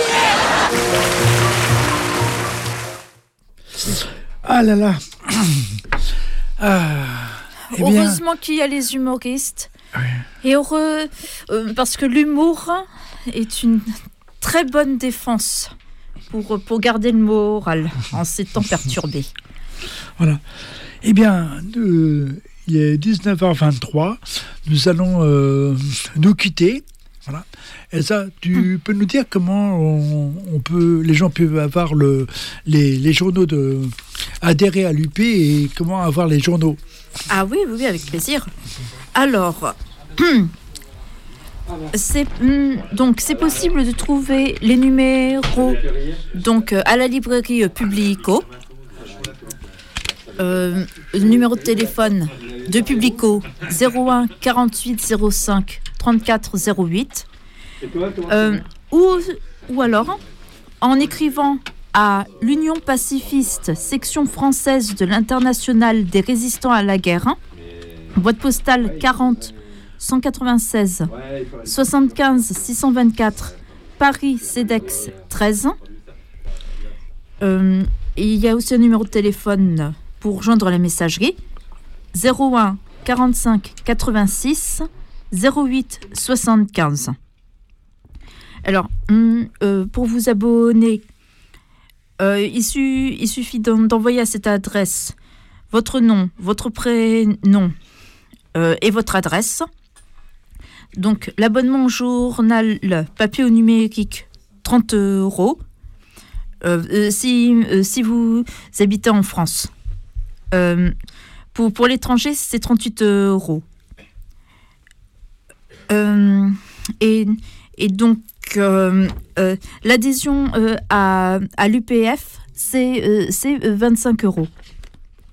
plombier. Ah là là. Ah, eh bien... Heureusement qu'il y a les humoristes. Oui. Et heureux, euh, parce que l'humour est une très bonne défense pour, pour garder le moral en ces temps perturbés. Voilà. Eh bien, euh, il est dix-neuf heures vingt-trois. Nous allons euh, nous quitter. Voilà. Elsa, tu hum. peux nous dire comment on, on peut, les gens peuvent avoir le, les, les journaux de adhérer à l'U P et comment avoir les journaux? Ah oui, oui, avec plaisir. Alors, c'est, donc, c'est possible de trouver les numéros donc, à la librairie Publico. Euh, le numéro de téléphone de Publico zéro un quarante-huit zéro cinq trente-quatre zéro huit. Euh, ou, ou alors, en écrivant à l'Union pacifiste, section française de l'Internationale des résistants à la guerre, boîte postale quarante cent quatre-vingt-seize soixante-quinze six cent vingt-quatre, Paris CEDEX treize. Euh, et il y a aussi un numéro de téléphone pour joindre la messagerie zéro un quarante-cinq quatre-vingt-six zéro huit soixante-quinze. Alors, euh, pour vous abonner, euh, il, su, il suffit d'en, d'envoyer à cette adresse votre nom, votre prénom euh, et votre adresse. Donc, l'abonnement journal papier ou numérique, trente euros. Euh, euh, si, euh, si vous habitez en France. Euh, pour, pour l'étranger, c'est trente-huit euros. Euh, et, et donc, euh, euh, l'adhésion euh, à, à l'U P F, c'est, euh, c'est vingt-cinq euros.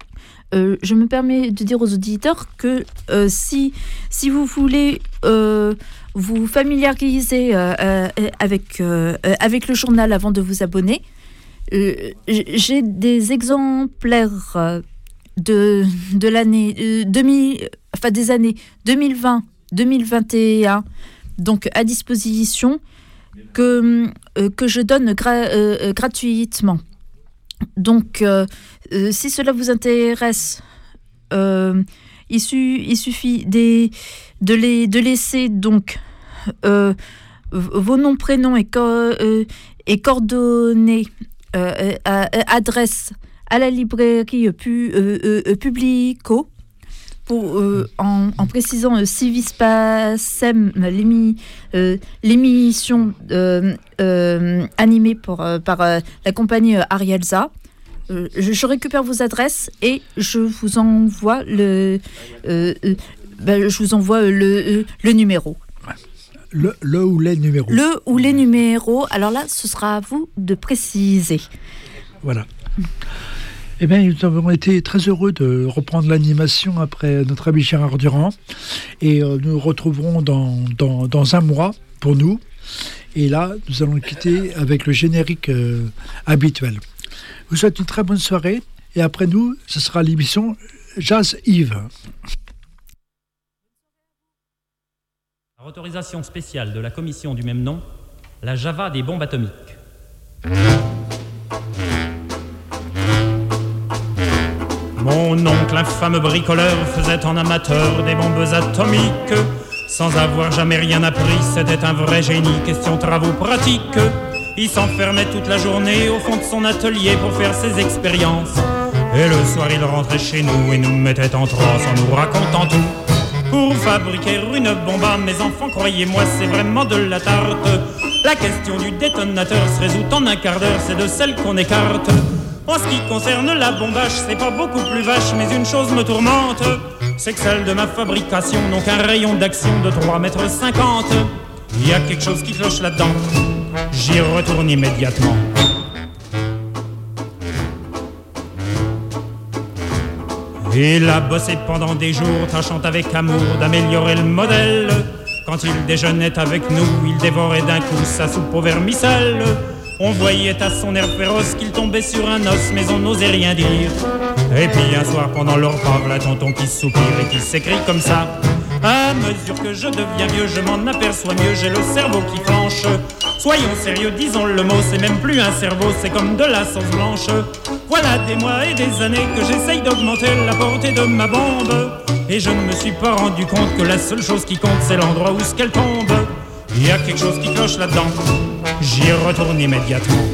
euh, je me permets de dire aux auditeurs que euh, si, si vous voulez euh, vous familiariser euh, euh, avec, euh, avec le journal avant de vous abonner, euh, j'ai des exemplaires de, de l'année euh, deux mille, enfin des années deux mille vingt, deux mille vingt et un, donc à disposition, que, euh, que je donne gra- euh, gratuitement. Donc, euh, euh, si cela vous intéresse, euh, il, su- il suffit des, de, les, de laisser donc euh, vos noms, prénoms et, co- euh, et coordonnées, euh, à, à, adresse à la librairie pu, euh, euh, Publico, pour, euh, en, en précisant euh, Civis Pacem, l'émi, euh, l'émission euh, euh, animée pour, euh, par euh, la compagnie euh, Arielza. Euh, je, je récupère vos adresses et je vous envoie le, euh, euh, ben, je vous envoie le, euh, le numéro. Le, le ou les numéros. Le ou les numéros. Alors là, ce sera à vous de préciser. Voilà. Eh bien, nous avons été très heureux de reprendre l'animation après notre ami Gérard Durand. Et euh, nous nous retrouverons dans, dans, dans un mois pour nous. Et là, nous allons quitter avec le générique euh, habituel. Je vous souhaite une très bonne soirée. Et après nous, ce sera l'émission Jazz Yves. Par autorisation spéciale de la commission du même nom, la Java des bombes atomiques. Mon oncle, infâme bricoleur, faisait en amateur des bombes atomiques. Sans avoir jamais rien appris, c'était un vrai génie, question travaux pratiques. Il s'enfermait toute la journée au fond de son atelier pour faire ses expériences. Et le soir, il rentrait chez nous et nous mettait en transe en nous racontant tout. Pour fabriquer une bombe, mes enfants, croyez-moi, c'est vraiment de la tarte. La question du détonateur se résout en un quart d'heure, c'est de celle qu'on écarte. En ce qui concerne la bombage, c'est pas beaucoup plus vache, mais une chose me tourmente, c'est que celle de ma fabrication n'ont qu'un rayon d'action de trois mètres cinquante. Il y a quelque chose qui cloche là-dedans, j'y retourne immédiatement. Il a bossé pendant des jours, tâchant avec amour d'améliorer le modèle. Quand il déjeunait avec nous, il dévorait d'un coup sa soupe au vermicelle. On voyait à son air féroce qu'il tombait sur un os, mais on n'osait rien dire. Et puis un soir pendant le repas, voilà tonton qui soupire et qui s'écrie comme ça. À mesure que je deviens vieux, je m'en aperçois mieux, j'ai le cerveau qui flanche. Soyons sérieux, disons le mot, c'est même plus un cerveau, c'est comme de la sauce blanche. Voilà des mois et des années que j'essaye d'augmenter la portée de ma bombe. Et je ne me suis pas rendu compte que la seule chose qui compte, c'est l'endroit où ce qu'elle tombe. Il y a quelque chose qui cloche là-dedans, j'y retourne immédiatement.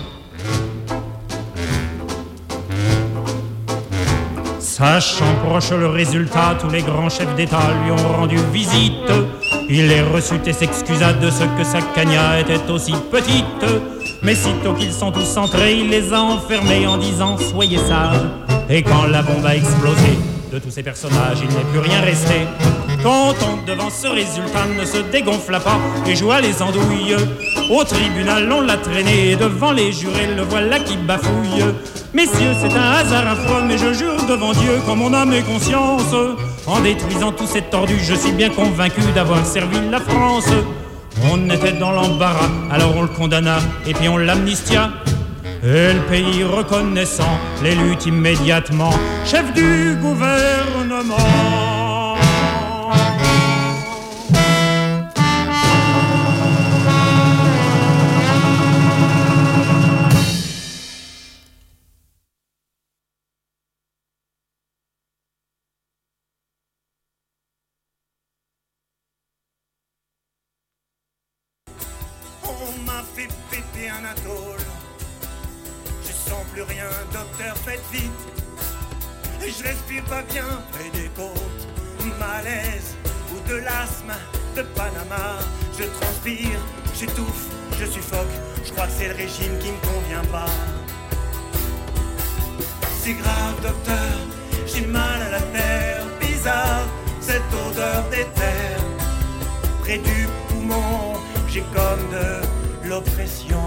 Sachant proche le résultat, tous les grands chefs d'État lui ont rendu visite. Il les reçut et s'excusa de ce que sa cagna était aussi petite. Mais sitôt qu'ils sont tous entrés, il les a enfermés en disant « Soyez sages ». Et quand la bombe a explosé, de tous ces personnages, il n'est plus rien resté. Quand on, devant ce résultat, ne se dégonfla pas et joua les andouilles. Au tribunal, on l'a traîné et devant les jurés, le voilà qui bafouille. Messieurs, c'est un hasard affreux, mais je jure devant Dieu, qu'en mon âme et conscience, en détruisant tous ces tordus, je suis bien convaincu d'avoir servi la France. On était dans l'embarras, alors on le condamna et puis on l'amnistia. Et le pays reconnaissant l'élut immédiatement chef du gouvernement. On m'a fait péter un atoll. Je sens plus rien, docteur, faites vite. Et je respire pas bien près des côtes. Malaise ou de l'asthme de Panama. Je transpire, j'étouffe, je suffoque. Je crois que c'est le régime qui me convient pas. C'est grave, docteur, j'ai mal à la terre. Bizarre, cette odeur d'éther. Près du poumon, j'ai comme de l'oppression.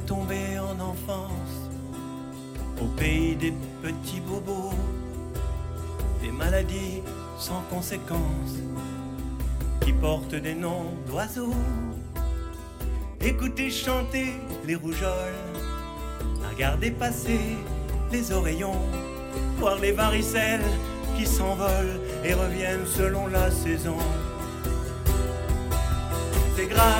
retomber en enfance, au pays des petits bobos, des maladies sans conséquences, qui portent des noms d'oiseaux. Écouter chanter les rougeoles, regarder passer les oreillons, voir les varicelles qui s'envolent et reviennent selon la saison. C'est grave.